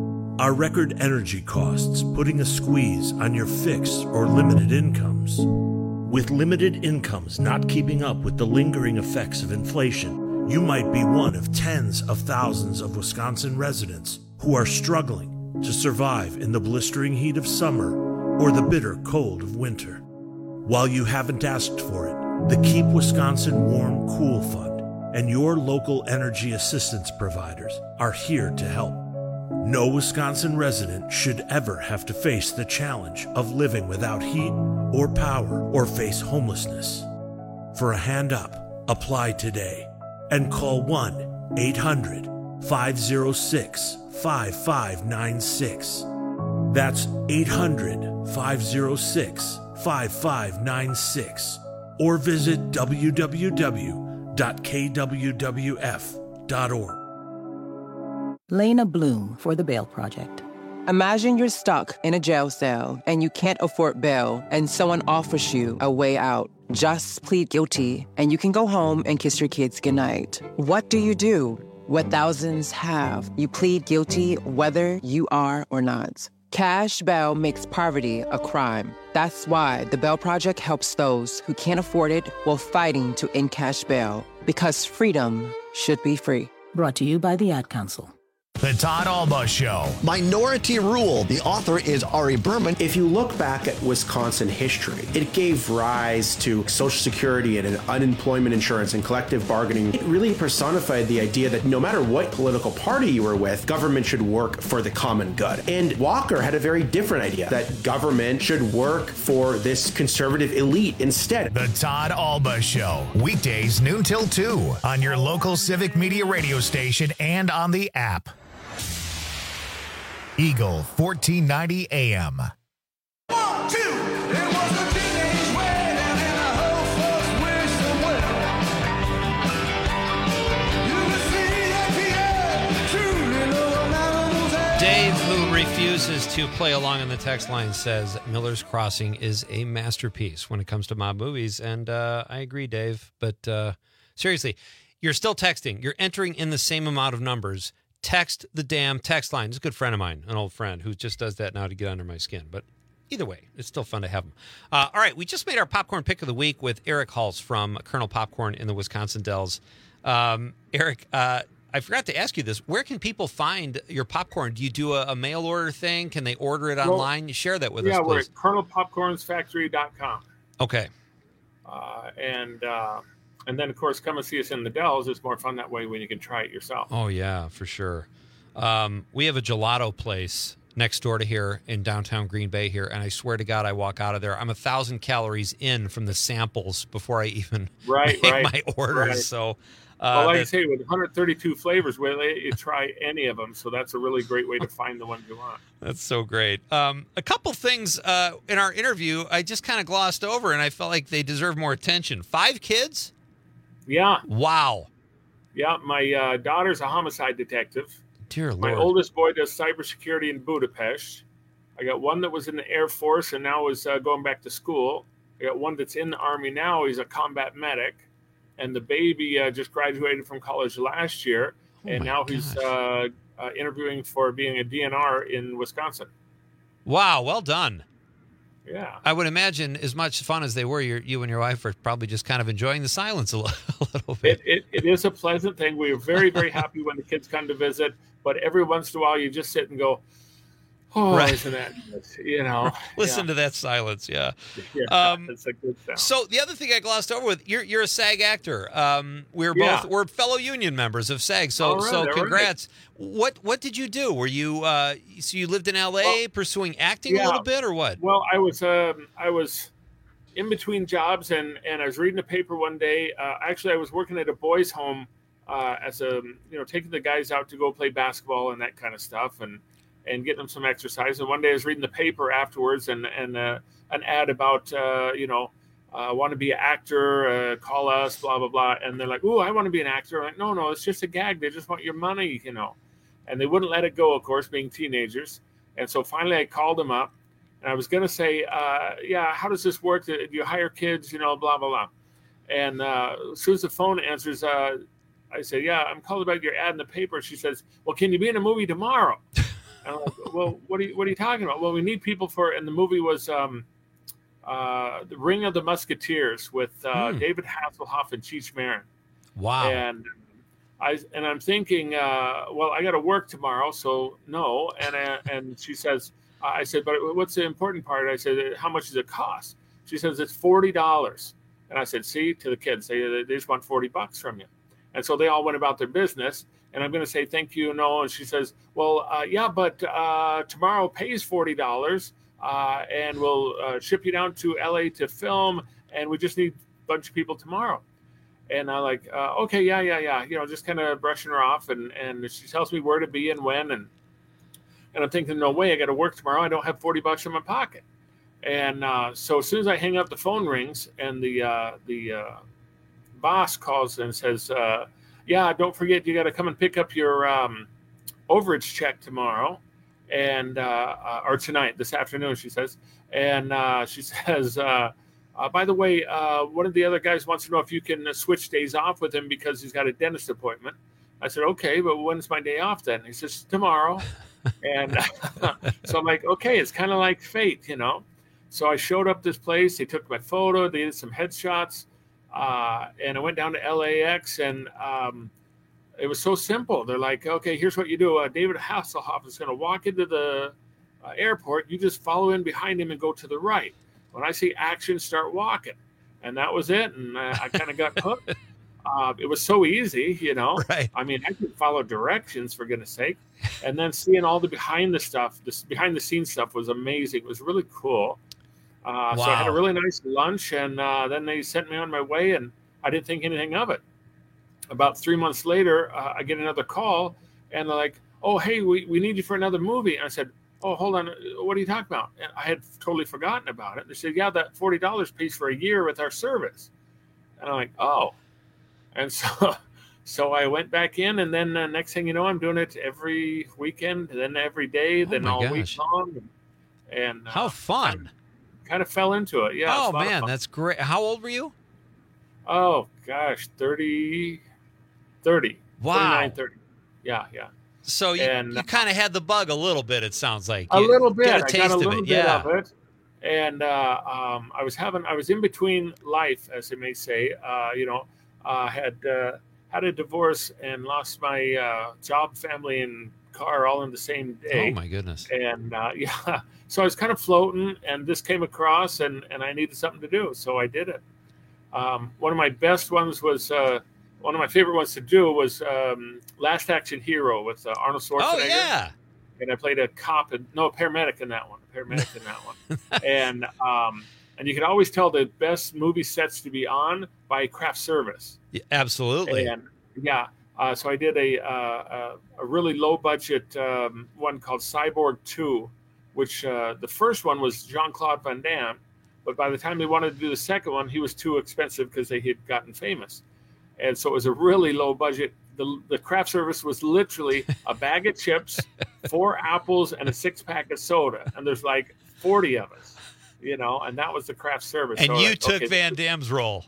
Are record energy costs putting a squeeze on your fixed or limited incomes? With limited incomes not keeping up with the lingering effects of inflation, you might be one of tens of thousands of Wisconsin residents who are struggling to survive in the blistering heat of summer or the bitter cold of winter. While you haven't asked for it, the Keep Wisconsin Warm Cool Fund and your local energy assistance providers are here to help. No Wisconsin resident should ever have to face the challenge of living without heat or power or face homelessness. For a hand up, apply today and call one eight hundred five oh six five five nine six. That's eight hundred five oh six five five nine six or visit w w w dot k w w f dot org. Lena Bloom for the Bail Project. Imagine you're stuck in a jail cell and you can't afford bail and someone offers you a way out. Just plead guilty and you can go home and kiss your kids goodnight. What do you do? What thousands have. You plead guilty whether you are or not. Cash bail makes poverty a crime. That's why the Bail Project helps those who can't afford it while fighting to end cash bail. Because freedom should be free. Brought to you by the Ad Council. The Todd Alba Show. Minority Rule. The author is Ari Berman. If you look back at Wisconsin history, it gave rise to Social Security and unemployment insurance and collective bargaining. It really personified the idea that no matter what political party you were with, government should work for the common good. And Walker had a very different idea, that government should work for this conservative elite instead. The Todd Alba Show. Weekdays noon till two on your local Civic Media radio station and on the app. Eagle fourteen ninety A M. One, two, it was a teenage wedding and a whole folks wished them well. You can see that the truly know animals and Dave, who refuses to play along on the text line, says Miller's Crossing is a masterpiece when it comes to mob movies. And uh, I agree, Dave. But uh, seriously, you're still texting. You're entering in the same amount of numbers. Text the damn text line. It's a good friend of mine, an old friend who just does that now to get under my skin. But either way, it's still fun to have him. Uh, all right, we just made our popcorn pick of the week with Eric Hulse from Colonel Popcorn in the Wisconsin Dells. Um, Eric, uh, I forgot to ask you this. Where can people find your popcorn? Do you do a, a mail order thing? Can they order it online? Well, share that with yeah, us, please. Yeah, we're at colonel popcorns factory dot com. Okay. Uh, and... Uh, And then, of course, come and see us in the Dells. It's more fun that way when you can try it yourself. Oh, yeah, for sure. Um, we have a gelato place next door to here in downtown Green Bay here, and I swear to God, I walk out of there. I'm a thousand calories in from the samples before I even right, make right, my orders. right. So, uh, well, like that, I say, with one hundred thirty-two flavors, we'll let you try any of them. So that's a really great way to find the ones you want. That's so great. Um, a couple things uh, in our interview I just kind of glossed over, and I felt like they deserve more attention. Five kids? Yeah. Wow. Yeah, my uh, daughter's a homicide detective. Dear Lord. My oldest boy does cybersecurity in Budapest. I got one that was in the Air Force and now is uh, going back to school. I got one that's in the Army now. He's a combat medic. And the baby uh, just graduated from college last year. Oh and now gosh. he's uh, uh, interviewing for being a D N R in Wisconsin. Wow, well done. Yeah. I would imagine as much fun as they were, you you and your wife are probably just kind of enjoying the silence a little, a little bit. It, it, it is a pleasant thing. We are very, very happy when the kids come to visit. But every once in a while, you just sit and go, oh, Right. isn't that nice? You know? Listen yeah. to that silence, yeah. Yeah, Um, it's a good sound. So the other thing I glossed over with, you're you're a SAG actor. Um, we're Yeah. both we're fellow union members of SAG. So All right, so all right. congrats. What what did you do? Were you uh, so you lived in L A Well, pursuing acting yeah. a little bit or what? Well, I was um, I was in between jobs, and, and I was reading the paper one day. Uh, actually, I was working at a boys' home uh, as a you know taking the guys out to go play basketball and that kind of stuff, and and getting them some exercise. And one day I was reading the paper afterwards, and and uh, an ad about uh, you know. Uh, want to be an actor, uh, call us, blah, blah, blah. And they're like, ooh, I want to be an actor. I'm like, no, no, it's just a gag. They just want your money, you know. And they wouldn't let it go, of course, being teenagers. And so finally I called them up. And I was going to say, uh, yeah, how does this work? Do you hire kids, you know, blah, blah, blah. And uh, as soon as the phone answers, uh, I said, yeah, I'm called about your ad in the paper. She says, well, can you be in a movie tomorrow? I'm like, well, what are you what are you talking about? Well, we need people for, and the movie was um, uh, The Ring of the Musketeers with uh, Hmm. David Hasselhoff and Cheech Marin. Wow. And I and I'm thinking, uh, well, I got to work tomorrow, so no. And uh, and she says, I said, but what's the important part? I said, how much does it cost? She says it's forty dollars. And I said, see, to the kids, they they just want forty bucks from you. And so they all went about their business. And I'm going to say thank you, no. And she says, well, uh, yeah, but uh, tomorrow pays forty dollars, uh, and we'll uh, ship you down to L A to film, and we just need a bunch of people tomorrow. And I'm like, uh, okay, yeah, yeah, yeah. You know, just kind of brushing her off. And, and she tells me where to be and when. And and I'm thinking, no way, I got to work tomorrow. I don't have forty bucks in my pocket. And uh, so as soon as I hang up, the phone rings, and the uh, the uh, boss calls and says, uh, yeah, don't forget, you got to come and pick up your um, overage check tomorrow. And uh, uh, or tonight, this afternoon, she says. And uh, she says, uh, uh, by the way, uh, one of the other guys wants to know if you can uh, switch days off with him because he's got a dentist appointment. I said, okay, but when's my day off then? He says, tomorrow. And so I'm like, okay, it's kind of like fate, you know. So I showed up this place. They took my photo. They did some headshots. Uh, and I went down to L A X, and um, it was so simple. They're like, okay, here's what you do. Uh, David Hasselhoff is going to walk into the uh, airport. You just follow in behind him and go to the right. When I see action, start walking. And that was it. And I, I kind of got hooked. Uh, it was so easy, you know. Right. I mean, I could follow directions, for goodness sake. And then seeing all the behind the stuff, this behind the scenes stuff was amazing. It was really cool. Uh, So I had a Wow. really nice lunch, and uh, then they sent me on my way, and I didn't think anything of it. About three months later, uh, I get another call, and they're like, oh, hey, we, we need you for another movie. And I said, oh, hold on, what are you talking about? And I had totally forgotten about it. They said, yeah, that forty dollars pays for a year with our service. And I'm like, oh. And so so I went back in, and then uh, next thing you know, I'm doing it every weekend, then every day, Oh then my all gosh. week long. And uh, How fun. kind of fell into it. Yeah. oh, it's a lot of man, fun. that's great. How old were you? Oh, gosh, thirty, thirty. Wow. twenty-nine, thirty. Yeah, yeah. So you, And- you kind of had the bug a little bit, it sounds like. A You little bit. Get a I taste got a of little it. bit Yeah. of it. And uh, um, I was having, I was in between life, as they may say. Uh, you know, uh, had uh, had a divorce and lost my uh, job, family, and car all in the same day. Oh, my goodness. And uh, yeah, so I was kind of floating, and this came across, and, and I needed something to do, so I did it. Um, one of my best ones was, uh, one of my favorite ones to do was um, Last Action Hero with uh, Arnold Schwarzenegger. Oh, yeah. And I played a cop, and no, a paramedic in that one, a paramedic in that one. And um, and you can always tell the best movie sets to be on by craft service. Yeah, absolutely. And yeah, uh, so I did a uh, a, a really low budget um, one called Cyborg two, which uh, the first one was Jean-Claude Van Damme, but by the time they wanted to do the second one, he was too expensive because they had gotten famous, and so it was a really low budget. The the craft service was literally a bag of chips, four apples, and a six pack of soda, and there's like forty of us. You know, and that was the craft service. And So you like, took okay, Van Damme's role.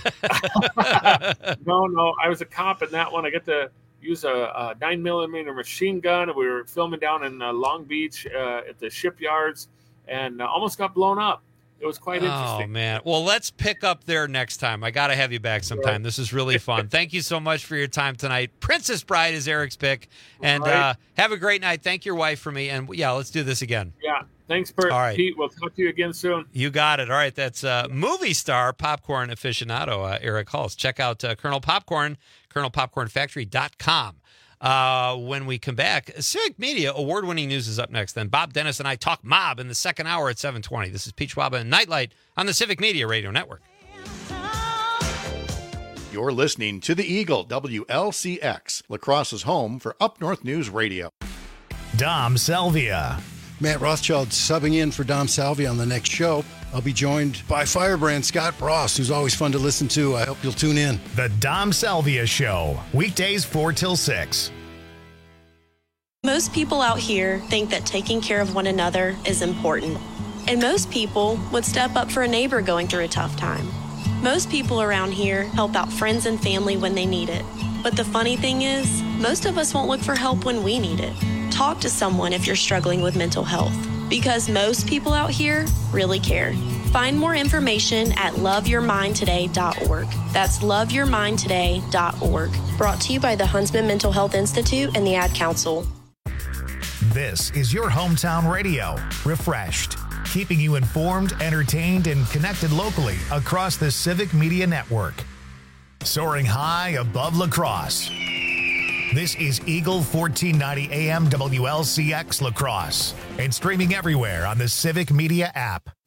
no, no, I was a cop in that one. I get to use a, a nine millimeter machine gun. We were filming down in uh, Long Beach uh, at the shipyards, and uh, almost got blown up. It was quite Oh, interesting. man. Well, let's pick up there next time. I got to have you back sometime. This is really fun. Thank you so much for your time tonight. Princess Bride is Eric's pick. And All right. uh, have a great night. Thank your wife for me. And yeah, let's do this again. Yeah, thanks, Bert. All right. Pete. We'll talk to you again soon. You got it. All right. That's uh, movie star, popcorn aficionado, uh, Eric Hulse. Check out uh, Colonel Popcorn, colonel popcorn factory dot com. Uh, when we come back, Civic Media award-winning news is up next. Then Bob Dennis and I talk mob in the second hour at seven twenty. This is Pete Schwaba and Nightlight on the Civic Media Radio Network. You're listening to the Eagle, W L C X, La Crosse's home for Up North News Radio. Dom Salvia. Matt Rothschild subbing in for Dom Salvia on the next show. I'll be joined by Firebrand Scott Frost, who's always fun to listen to. I hope you'll tune in. The Dom Salvia Show, weekdays four till six. Most people out here think that taking care of one another is important. And most people would step up for a neighbor going through a tough time. Most people around here help out friends and family when they need it. But the funny thing is, most of us won't look for help when we need it. Talk to someone if you're struggling with mental health, because most people out here really care. Find more information at love your mind today dot org. That's love your mind today dot org. Brought to you by the Huntsman Mental Health Institute and the Ad Council. This is your hometown radio, Refreshed, keeping you informed, entertained, and connected locally across the Civic Media Network. Soaring high above La Crosse. This is Eagle fourteen ninety A M W L C X La Crosse and streaming everywhere on the Civic Media app.